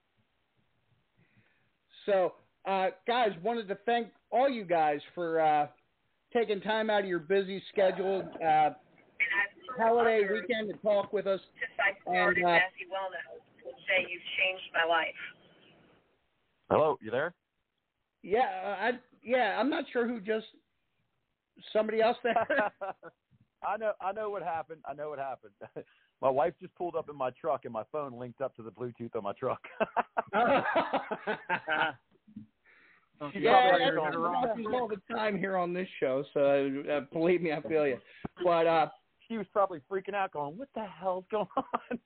So, guys, wanted to thank all you guys for taking time out of your busy schedule, holiday weekend to talk with us. And Massey Wellness would say you've changed my life. Hello, you there? Yeah, I'm not sure who just somebody else there. I know what happened. My wife just pulled up in my truck, and my phone linked up to the Bluetooth on my truck. Yeah, that happens all the time here on this show. So believe me, I feel you. But she was probably freaking out, going, "What the hell's going on?"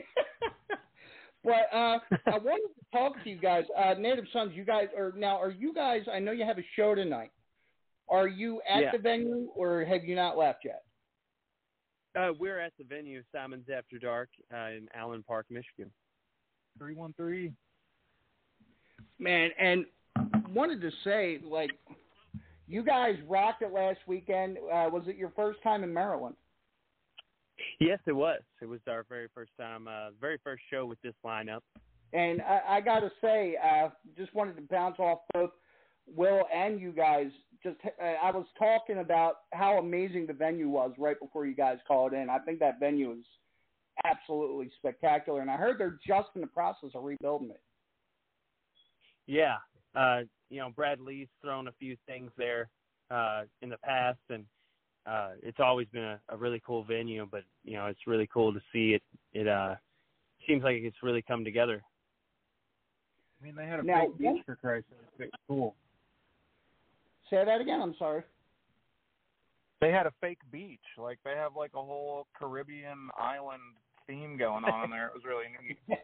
But I wanted to talk to you guys, Native Sons. You guys are you guys? I know you have a show tonight. Are you at the venue, or have you not left yet? We're at the venue, Simon's After Dark, in Allen Park, Michigan. 313. Man, and wanted to say, like, you guys rocked it last weekend. Was it your first time in Maryland? Yes, it was. It was our very first time, very first show with this lineup. And I got to say, just wanted to bounce off both Will and you guys. I was talking about how amazing the venue was right before you guys called in. I think that venue is absolutely spectacular, and I heard they're just in the process of rebuilding it. Yeah, Brad Lee's thrown a few things there in the past, and it's always been a really cool venue. But it's really cool to see it. It seems like it's really come together. I mean, they had a fake beach for Christ's sake. It's cool. Say that again. I'm sorry. They had a fake beach. Like, they have like a whole Caribbean island theme going on there. It was really neat.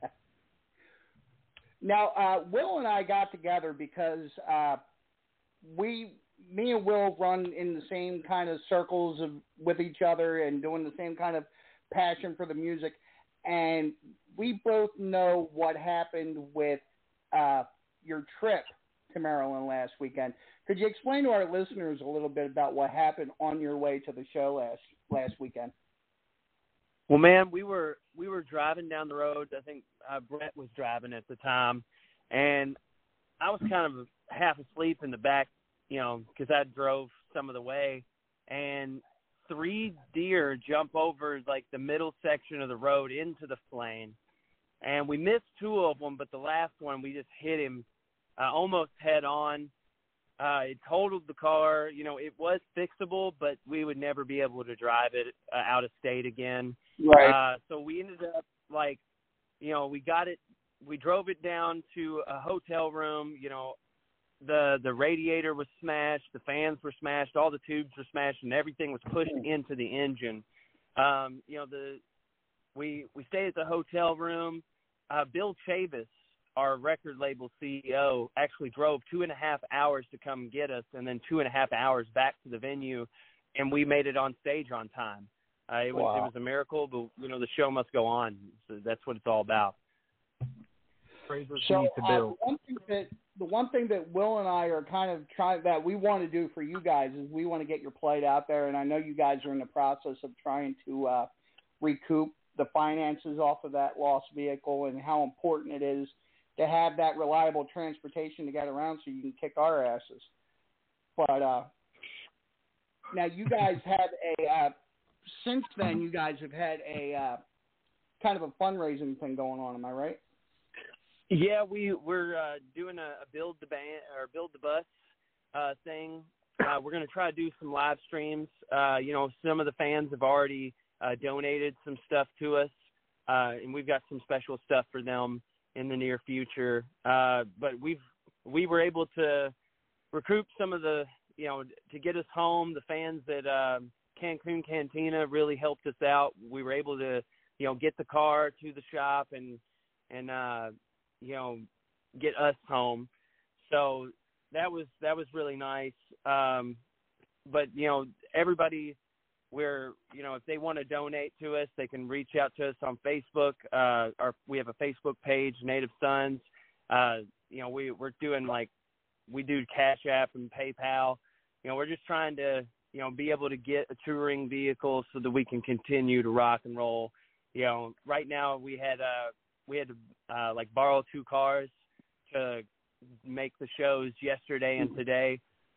Now, Will and I got together because me and Will run in the same kind of circles with each other and doing the same kind of passion for the music. And we both know what happened with your trip to Maryland last weekend. Could you explain to our listeners a little bit about what happened on your way to the show last weekend? Well, man, we were driving down the road. I think Brett was driving at the time, and I was kind of half asleep in the back, because I drove some of the way, and 3 deer jump over like the middle section of the road into the lane, and we missed 2 of them, but the last one we just hit him almost head on. It totaled the car. It was fixable, but we would never be able to drive it out of state again. Right. So we ended up we got it. We drove it down to a hotel room. The radiator was smashed, the fans were smashed, all the tubes were smashed, and everything was pushed into the engine. We stayed at the hotel room. Bill Chavis, our record label CEO, actually drove 2.5 hours to come get us, and then 2.5 hours back to the venue, and we made it on stage on time. It was a miracle, but the show must go on. So that's what it's all about. So the one thing that Will and I are kind of trying that we want to do for you guys is we want to get your plate out there, and I know you guys are in the process of trying to recoup the finances off of that lost vehicle, and how important it is to have that reliable transportation to get around so you can kick our asses. But now you guys had since then you guys have had a kind of a fundraising thing going on. Am I right? Yeah, we're doing a build the band or build the bus thing. We're going to try to do some live streams. Some of the fans have already donated some stuff to us, and we've got some special stuff for them in the near future. But we were able to recoup some of the, to get us home. The fans that Cancun Cantina really helped us out. We were able to, get the car to the shop and get us home. So that was really nice. But everybody, if they want to donate to us, they can reach out to us on Facebook. We have a Facebook page, Native Sons. We're doing we do Cash App and PayPal. We're just trying to, be able to get a touring vehicle so that we can continue to rock and roll. Right now we had to borrow 2 cars to make the shows yesterday and today.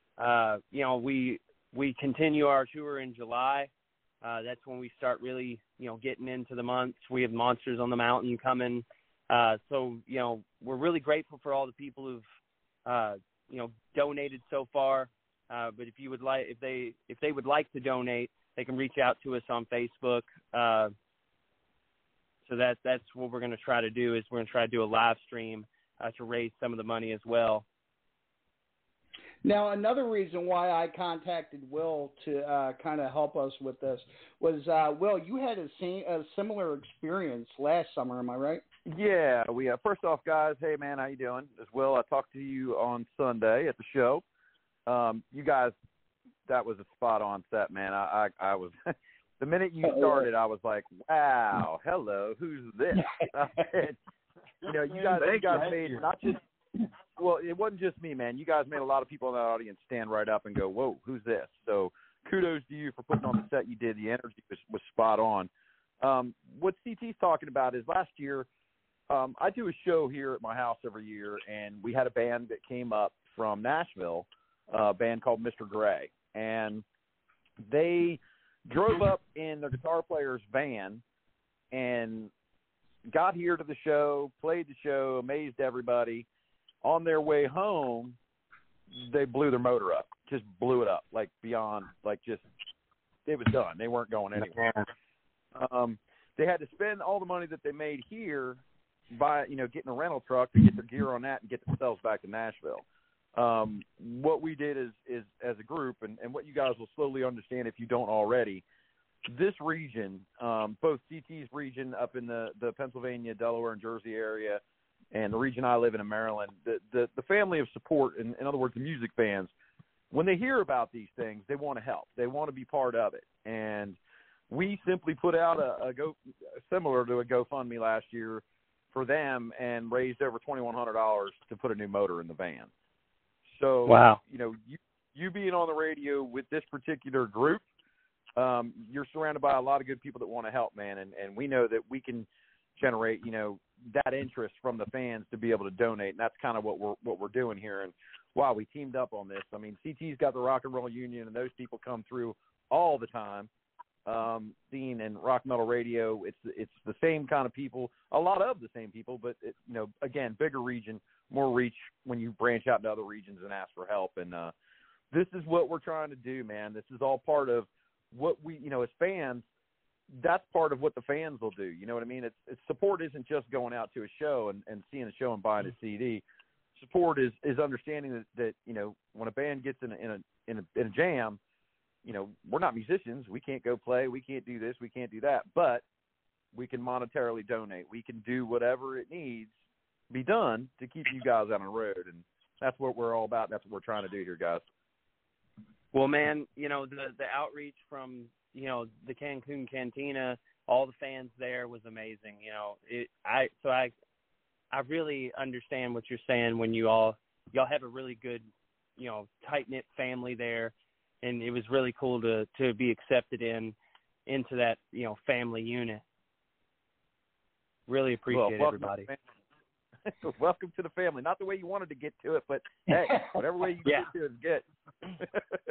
We continue our tour in July. That's when we start really, getting into the months. We have Monsters on the Mountain coming. So we're really grateful for all the people who've, donated so far. But if they would like to donate, they can reach out to us on Facebook. So that's what we're going to try to do, is we're going to try to do a live stream to raise some of the money as well. Now, another reason why I contacted Will to kind of help us with this was, Will, you had a similar experience last summer, am I right? Yeah. First off, guys, hey, man, how you doing? As Will, I talked to you on Sunday at the show. You guys, that was a spot-on set, man. I was the minute you started, I was like, wow, hello, who's this? You guys made not just – well, it wasn't just me, man. You guys made a lot of people in that audience stand right up and go, whoa, who's this? So kudos to you for putting on the set you did. The energy was spot on. What CT's talking about is last year I do a show here at my house every year, and we had a band that came up from Nashville, a band called Mr. Gray. And they drove up in their guitar player's van and got here to the show, played the show, amazed everybody. On their way home, they blew their motor up, just blew it up, like beyond, like just, it was done. They weren't going anywhere. They had to spend all the money that they made here by, getting a rental truck to get their gear on that and get themselves back to Nashville. What we did is as a group, and what you guys will slowly understand if you don't already, this region, both CT's region up in the Pennsylvania, Delaware, and Jersey area, and the region I live in Maryland, the family of support, in other words, the music fans, when they hear about these things, they want to help. They want to be part of it. And we simply put out similar to a GoFundMe last year for them and raised over $2,100 to put a new motor in the van. So, wow. You being on the radio with this particular group, you're surrounded by a lot of good people that want to help, man. And we know that we can generate, that interest from the fans to be able to donate. And that's kind of what we're doing here. And wow, we teamed up on this. I mean, CT's got the Rock and Roll Union, and those people come through all the time. Dean and Rock Metal Radio, it's the same kind of people, a lot of the same people, but again, bigger region, more reach when you branch out to other regions and ask for help. And this is what we're trying to do, man. This is all part of what we, as fans, that's part of what the fans will do. You know what I mean? It's support isn't just going out to a show and seeing a show and buying a CD. Support is understanding that when a band gets in a jam, we're not musicians. We can't go play. We can't do this. We can't do that. But we can monetarily donate. We can do whatever it needs to be done to keep you guys on the road. And that's what we're all about. That's what we're trying to do here, guys. Well, man, the outreach from, the Cancun Cantina, all the fans there was amazing. I really understand what you're saying when y'all have a really good, tight-knit family there. And it was really cool to be accepted into that, family unit. Really appreciate everybody. Welcome to the family. Not the way you wanted to get to it, but hey, whatever way you get to it is good.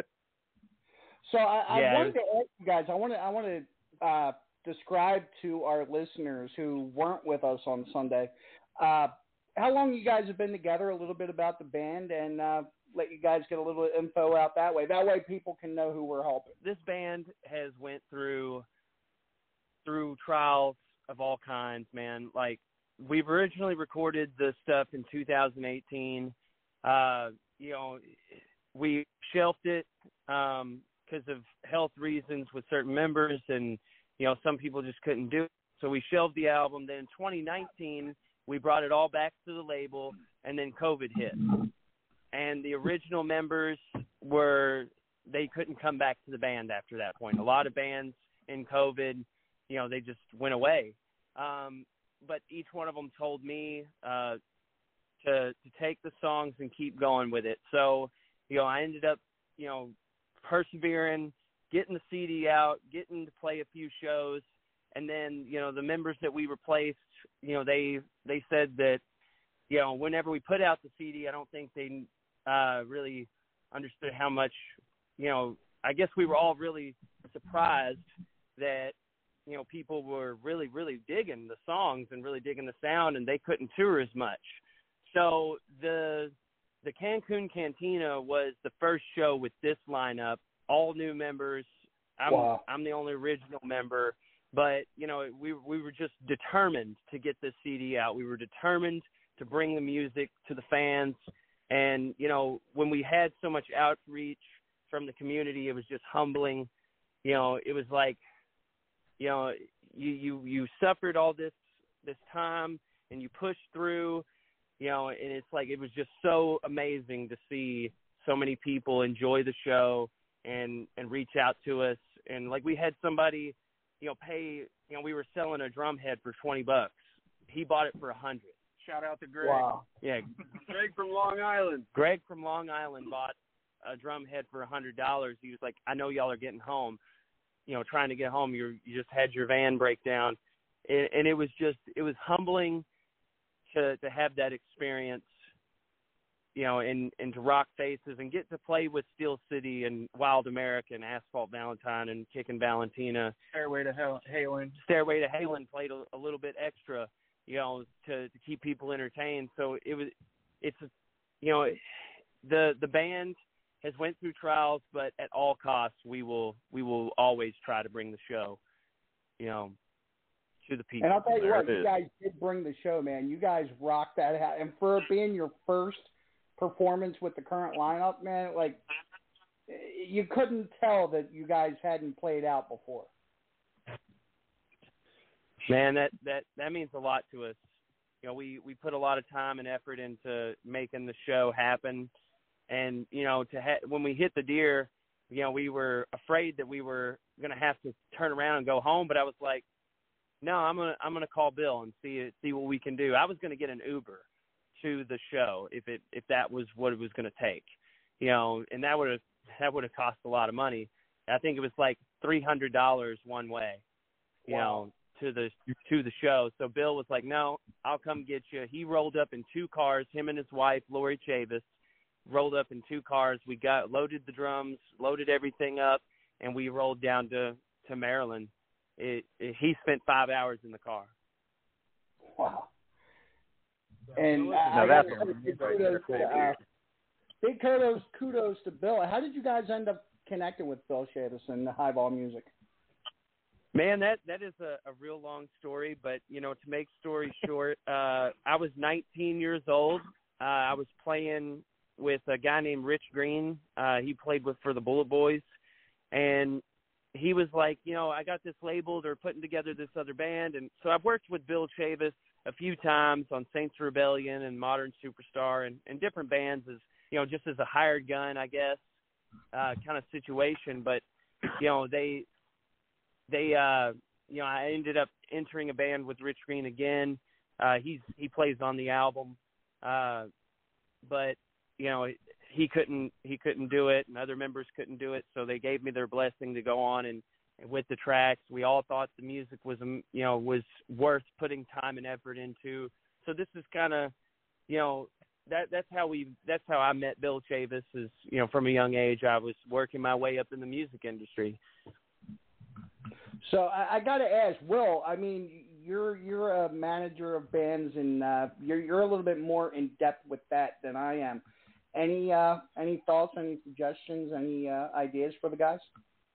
So I wanted to ask you guys. I want to describe to our listeners who weren't with us on Sunday how long you guys have been together. A little bit about the band and. Let you guys get a little info out that way. That way people can know who we're helping. This band has went through trials of all kinds, man. Like, we've originally recorded the stuff in 2018. We shelved it because of health reasons with certain members, and, some people just couldn't do it. So we shelved the album. Then in 2019, we brought it all back to the label, and then COVID hit. And the original members they couldn't come back to the band after that point. A lot of bands in COVID, they just went away. But each one of them told me to take the songs and keep going with it. So, I ended up, persevering, getting the CD out, getting to play a few shows. And then, the members that we replaced, they said that, whenever we put out the CD, I don't think they really understood how much, I guess we were all really surprised that, people were really, really digging the songs and really digging the sound, and they couldn't tour as much. So the Cancun Cantina was the first show with this lineup, all new members. I'm the only original member, but, we were just determined to get this CD out. We were determined to bring the music to the fans. And, when we had so much outreach from the community, it was just humbling. It was like, you suffered all this time and you pushed through, and it's like, it was just so amazing to see so many people enjoy the show and reach out to us. And like, we had somebody, pay, we were selling a drum head for $20. He bought it for $100. Shout out to Greg. Wow. Yeah. Greg from Long Island. Greg from Long Island bought a drum head for $100. He was like, I know y'all are getting home, trying to get home. You just had your van break down. And it was humbling to have that experience, and to rock faces and get to play with Steel City and Wild America and Asphalt Valentine and Kickin' Valentina. Stairway to Halen. Stairway to Halen played a little bit extra, to keep people entertained. So it's the band has went through trials, but at all costs, we will always try to bring the show, to the people. And I'll tell you what, you guys did bring the show, man. You guys rocked that out. And for it being your first performance with the current lineup, man, like, you couldn't tell that you guys hadn't played out before. Man, that means a lot to us. We put a lot of time and effort into making the show happen. And, when we hit the deer, we were afraid that we were going to have to turn around and go home. But I was like, no, I'm gonna call Bill and see what we can do. I was going to get an Uber to the show if that was what it was going to take, and that would have cost a lot of money. I think it was like $300 one way, Wow. to the show. So Bill was like, no, I'll come get you. He rolled up in 2 cars, him and his wife, Lori Chavis, rolled up in 2 cars. We loaded the drums, loaded everything up, and we rolled down to Maryland. He spent 5 hours in the car. Wow. And big kudos to Bill. How did you guys end up connecting with Bill Chavis and the Highball Music? Man, that is a real long story, but, to make story short, I was 19 years old. I was playing with a guy named Rich Green. He played for the Bullet Boys, and he was like, I got this labeled or putting together this other band. And so I've worked with Bill Chavis a few times on Saints Rebellion and Modern Superstar and different bands as, just as a hired gun, I guess, kind of situation. But, I ended up entering a band with Rich Green again. He plays on the album. But, he couldn't do it, and other members couldn't do it, so they gave me their blessing to go on and with the tracks. We all thought the music was was worth putting time and effort into. So this is kind of, that's how I met Bill Chavis. Is from a young age I was working my way up in the music industry. So I got to ask, Will. I mean, you're a manager of bands, and you're a little bit more in depth with that than I am. Any thoughts, any suggestions, any ideas for the guys?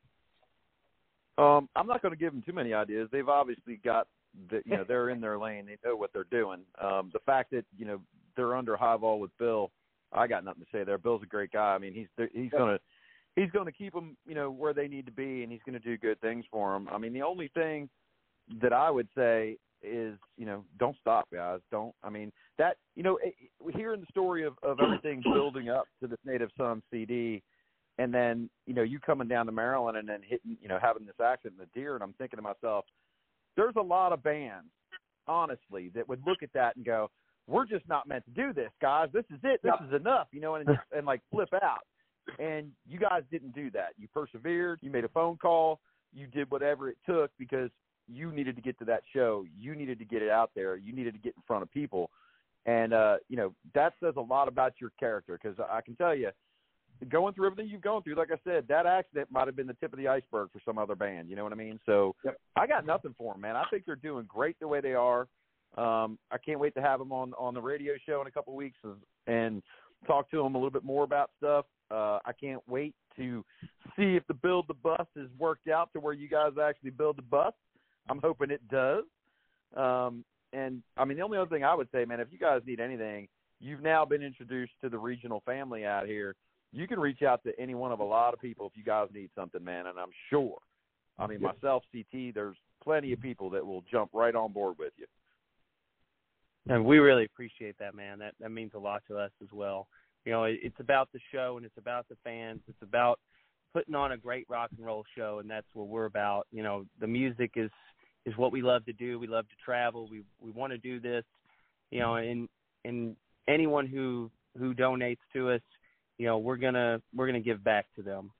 I'm not going to give them too many ideas. They've obviously got they're in their lane. They know what they're doing. The fact that they're under Highball with Bill, I got nothing to say there. Bill's a great guy. I mean, he's going to keep them where they need to be, and he's going to do good things for them. I mean, the only thing that I would say is, don't stop, guys. Hearing the story of everything building up to this Native Son CD, and then, you coming down to Maryland and then hitting, having this accident in the deer, and I'm thinking to myself, there's a lot of bands, honestly, that would look at that and go, we're just not meant to do this, guys. This is it. This is enough, and like flip out. And you guys didn't do that. You persevered. You made a phone call. You did whatever it took because you needed to get to that show. You needed to get it out there. You needed to get in front of people. And, that says a lot about your character because I can tell you, going through everything you've gone through, like I said, that accident might have been the tip of the iceberg for some other band. You know what I mean? So I got nothing for them, man. I think they're doing great the way they are. I can't wait to have them on the radio show in a couple of weeks and talk to them a little bit more about stuff. I can't wait to see if the Build the Bus has worked out to where you guys actually build the bus. I'm hoping it does. And, I mean, the only other thing I would say, man, if you guys need anything, you've now been introduced to the regional family out here. You can reach out to any one of a lot of people if you guys need something, man, and I'm sure. I mean, myself, CT, there's plenty of people that will jump right on board with you. And we really appreciate that, man. That means a lot to us as well. It's about the show and it's about the fans. It's about putting on a great rock and roll show, and that's what we're about. The music is what we love to do. We love to travel. We want to do this, and anyone who donates to us, we're gonna give back to them.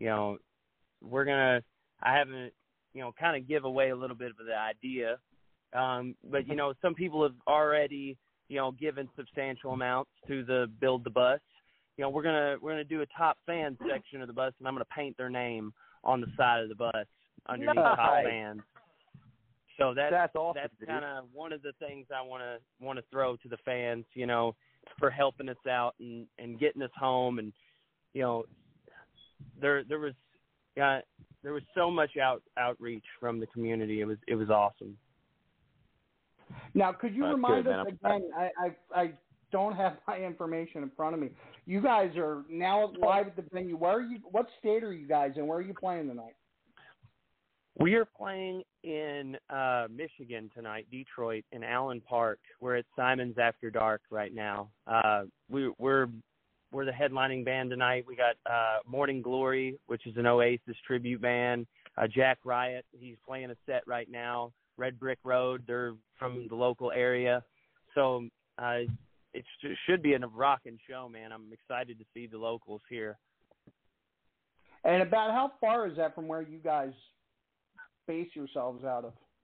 I haven't, kind of give away a little bit of the idea. But, some people have already, given substantial amounts to the Build the Bus. We're gonna do a top fan section of the bus, and I'm gonna paint their name on the side of the bus underneath top fans. So that's awesome, that's kind of one of the things I want to throw to the fans. for helping us out and getting us home. And you know, there was so much outreach from the community. It was awesome. Now, could you remind us again? I don't have my information in front of me. You guys are now live at the venue. What state are you guys in? Where are you playing tonight? We are playing in Michigan tonight, Detroit, in Allen Park. We're at Simon's After Dark right now. We're the headlining band tonight. We got Morning Glory, which is an Oasis tribute band. Jack Riot, he's playing a set right now. Red Brick Road, they're from the local area. So it should be a rocking show, man. I'm excited to see the locals here. And about how far is that from where you guys base yourselves out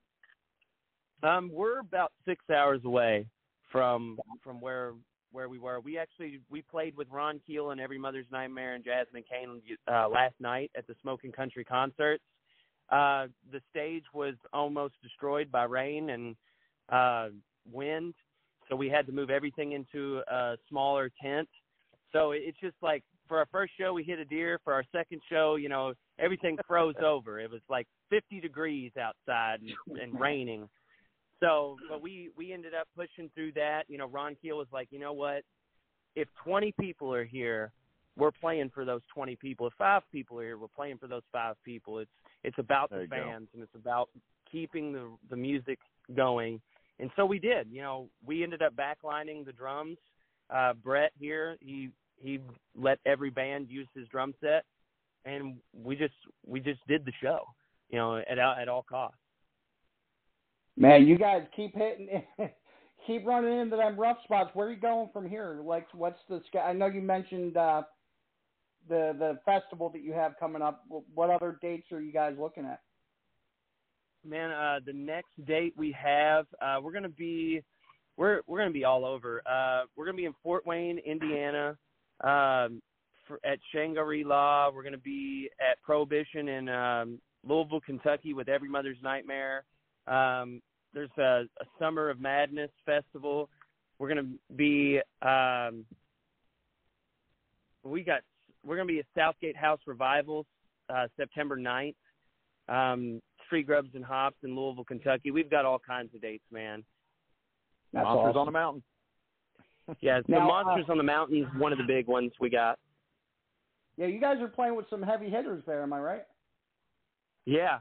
of? We're about 6 hours away from where we were. We played with Ron Keel and Every Mother's Nightmare and Jasmine Kane last night at the Smoking Country concerts. The stage was almost destroyed by rain and wind, so we had to move everything into a smaller tent. So it's just like, for our first show, we hit a deer. For our second show, you know, everything froze over. It was like 50 degrees outside and raining. So, but we ended up pushing through that. You know, Ron Keel was like, you know what? If 20 people are here, we're playing for those 20 people. If 5 people are here, we're playing for those 5 people. It's about the fans, and it's about keeping the music going. And so we did. You know, we ended up backlining the drums. Brett here, he let every band use his drum set, and we just did the show, you know, at all costs. Man, you guys keep running into them rough spots. Where are you going from here? Like, what's the? I know you mentioned the festival that you have coming up. What other dates are you guys looking at? Man, the next date we have, we're gonna be all over. We're gonna be in Fort Wayne, Indiana, at Shangri-La. We're gonna be at Prohibition in Louisville, Kentucky, with Every Mother's Nightmare. There's a Summer of Madness festival. We're gonna be we're gonna be at Southgate House Revivals September 9th. Free Grubs and Hops in Louisville, Kentucky. We've got all kinds of dates, man. That's Monsters awesome. On the Mountain. Yeah, the Monsters on the Mountain is one of the big ones we got. Yeah, you guys are playing with some heavy hitters there, am I right? Yeah.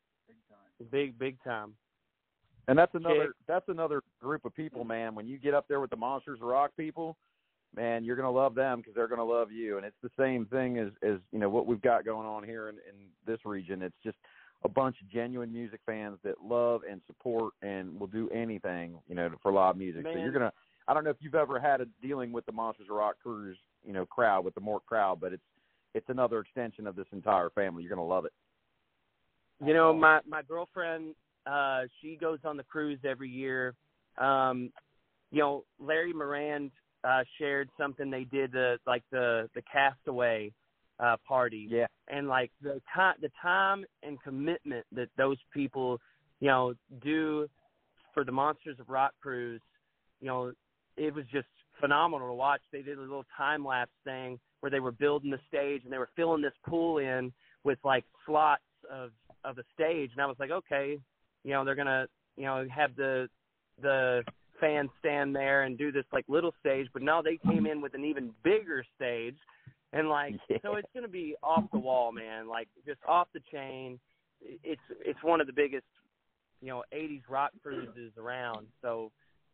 Big time. And that's another group of people, man. When you get up there with the Monsters of Rock people, man, you're going to love them because they're going to love you. And it's the same thing as you know, what we've got going on here in this region. It's just a bunch of genuine music fans that love and support and will do anything, you know, for live music. Man. So you're going to, I don't know if you've ever had a dealing with the Monsters of Rock Cruise, you know, crowd, with the Mort crowd, but it's another extension of this entire family. You're going to love it. You know, my girlfriend, she goes on the cruise every year. You know, Larry Morand shared something they did, like the Castaway party. Yeah. And like the time and commitment that those people, you know, do for the Monsters of Rock cruise, you know, it was just phenomenal to watch. They did a little time lapse thing where they were building the stage and they were filling this pool in with like slots of a stage, and I was like, okay, you know, they're gonna, you know, have the fans stand there and do this like little stage, but no, they came in with an even bigger stage. And like, so it's going to be off the wall, man, like just off the chain. It's one of the biggest, you know, 80s rock cruises around. So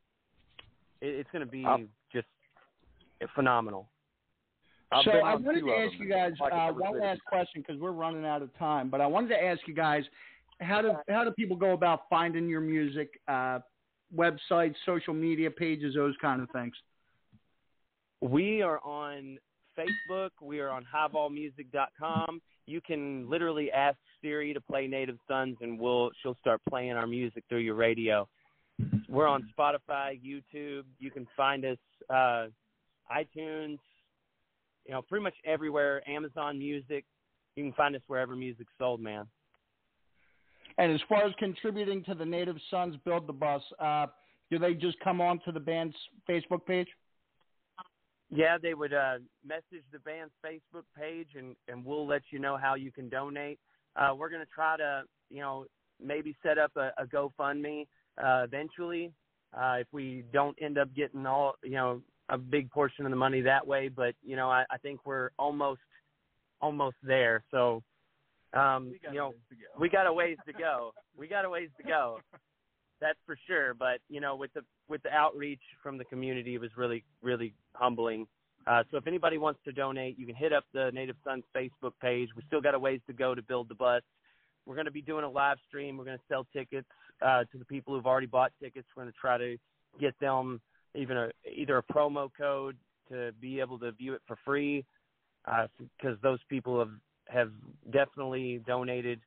it's going to be just phenomenal. So I wanted to ask you guys one last question because we're running out of time, but I wanted to ask you guys, how do people go about finding your music, websites, social media pages, those kind of things? We are on Facebook. We are on highballmusic.com. You can literally ask Siri to play Native Sons, and she'll start playing our music through your radio. We're on Spotify, YouTube. You can find us iTunes, you know, pretty much everywhere. Amazon Music. You can find us wherever music's sold, man. And as far as contributing to the Native Sons Build the Bus, do they just come on to the band's Facebook page? Yeah, they would message the band's Facebook page, and we'll let you know how you can donate. We're going to try to, maybe set up a GoFundMe eventually if we don't end up getting all, a big portion of the money that way. But, I think we're almost there. So, we got a ways to go. That's for sure. But, with the outreach from the community, it was really, really humbling. So if anybody wants to donate, you can hit up the Native Sons Facebook page. We still got a ways to go to build the bus. We're going to be doing a live stream. We're going to sell tickets to the people who've already bought tickets. We're going to try to get them either a promo code to be able to view it for free, because those people have definitely donated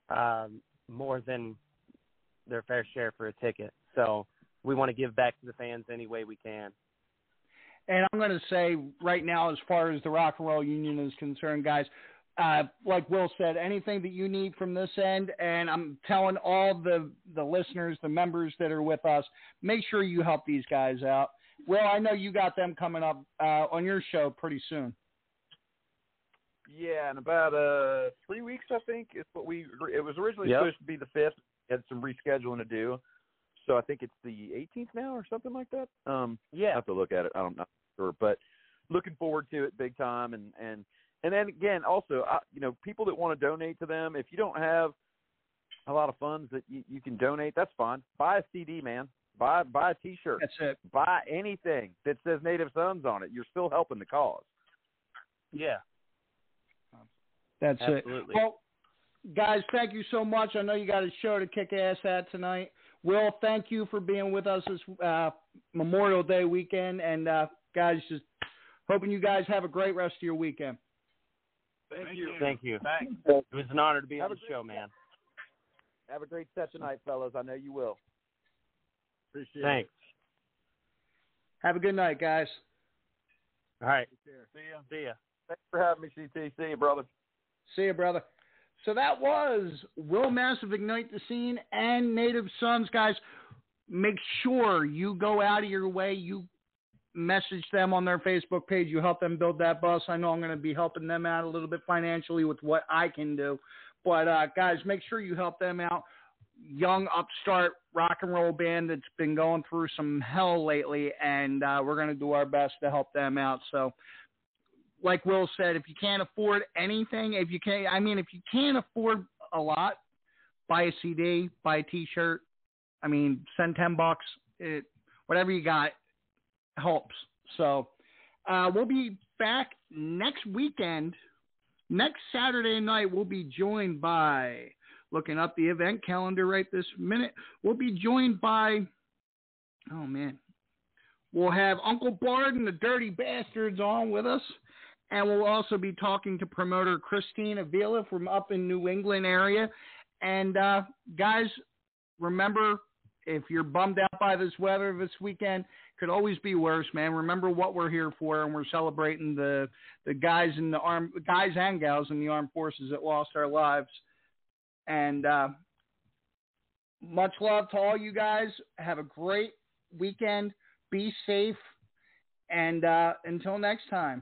more than their fair share for a ticket. So we want to give back to the fans any way we can. And I'm going to say right now, as far as the Rock and Roll Union is concerned, guys, like Will said, anything that you need from this end, and I'm telling all the listeners, the members that are with us, make sure you help these guys out. Will, I know you got them coming up on your show pretty soon. Yeah, in about 3 weeks, I think, is what it was originally supposed to be the 5th. Had some rescheduling to do. So I think it's the 18th now or something like that. I have to look at it. I'm not sure, but looking forward to it big time. And then again, also, people that want to donate to them, if you don't have a lot of funds that you can donate, that's fine. Buy a CD, man. Buy a T-shirt. That's it. Buy anything that says Native Sons on it. You're still helping the cause. Yeah. That's Absolutely. it. Well, guys, thank you so much. I know you got a show to kick ass at tonight. Will, thank you for being with us this Memorial Day weekend. And, guys, just hoping you guys have a great rest of your weekend. Thank you. Thank you. Thanks. It was an honor to be on the show, man. Have a great set tonight, fellas. I know you will. Appreciate Thanks. it. Have a good night, guys. All right. See ya. Thanks for having me, CT. See you, brother. See you, brother. So that was Will Massive Ignite the Scene and Native Sons. Guys, make sure you go out of your way. You message them on their Facebook page. You help them build that bus. I know I'm going to be helping them out a little bit financially with what I can do. But, guys, make sure you help them out. Young, upstart rock and roll band that's been going through some hell lately, and we're going to do our best to help them out. So, like Will said, if you can't afford anything, if you can't afford a lot, buy a CD, buy a T-shirt. Send $10. Whatever you got helps. So we'll be back next weekend. Next Saturday night, we'll be joined by, looking up the event calendar right this minute, we'll be joined by, we'll have Uncle Bard and the Dirty Bastards on with us. And we'll also be talking to promoter Christine Avila from up in New England area. And, guys, remember, if you're bummed out by this weather this weekend, could always be worse, man. Remember what we're here for, and we're celebrating the guys in the guys and gals in the armed forces that lost their lives. And much love to all you guys. Have a great weekend. Be safe. And until next time.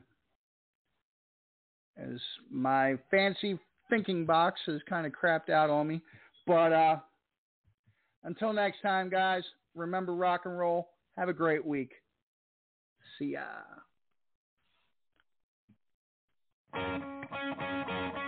As my fancy thinking box has kind of crapped out on me. But until next time, guys, remember rock and roll. Have a great week. See ya.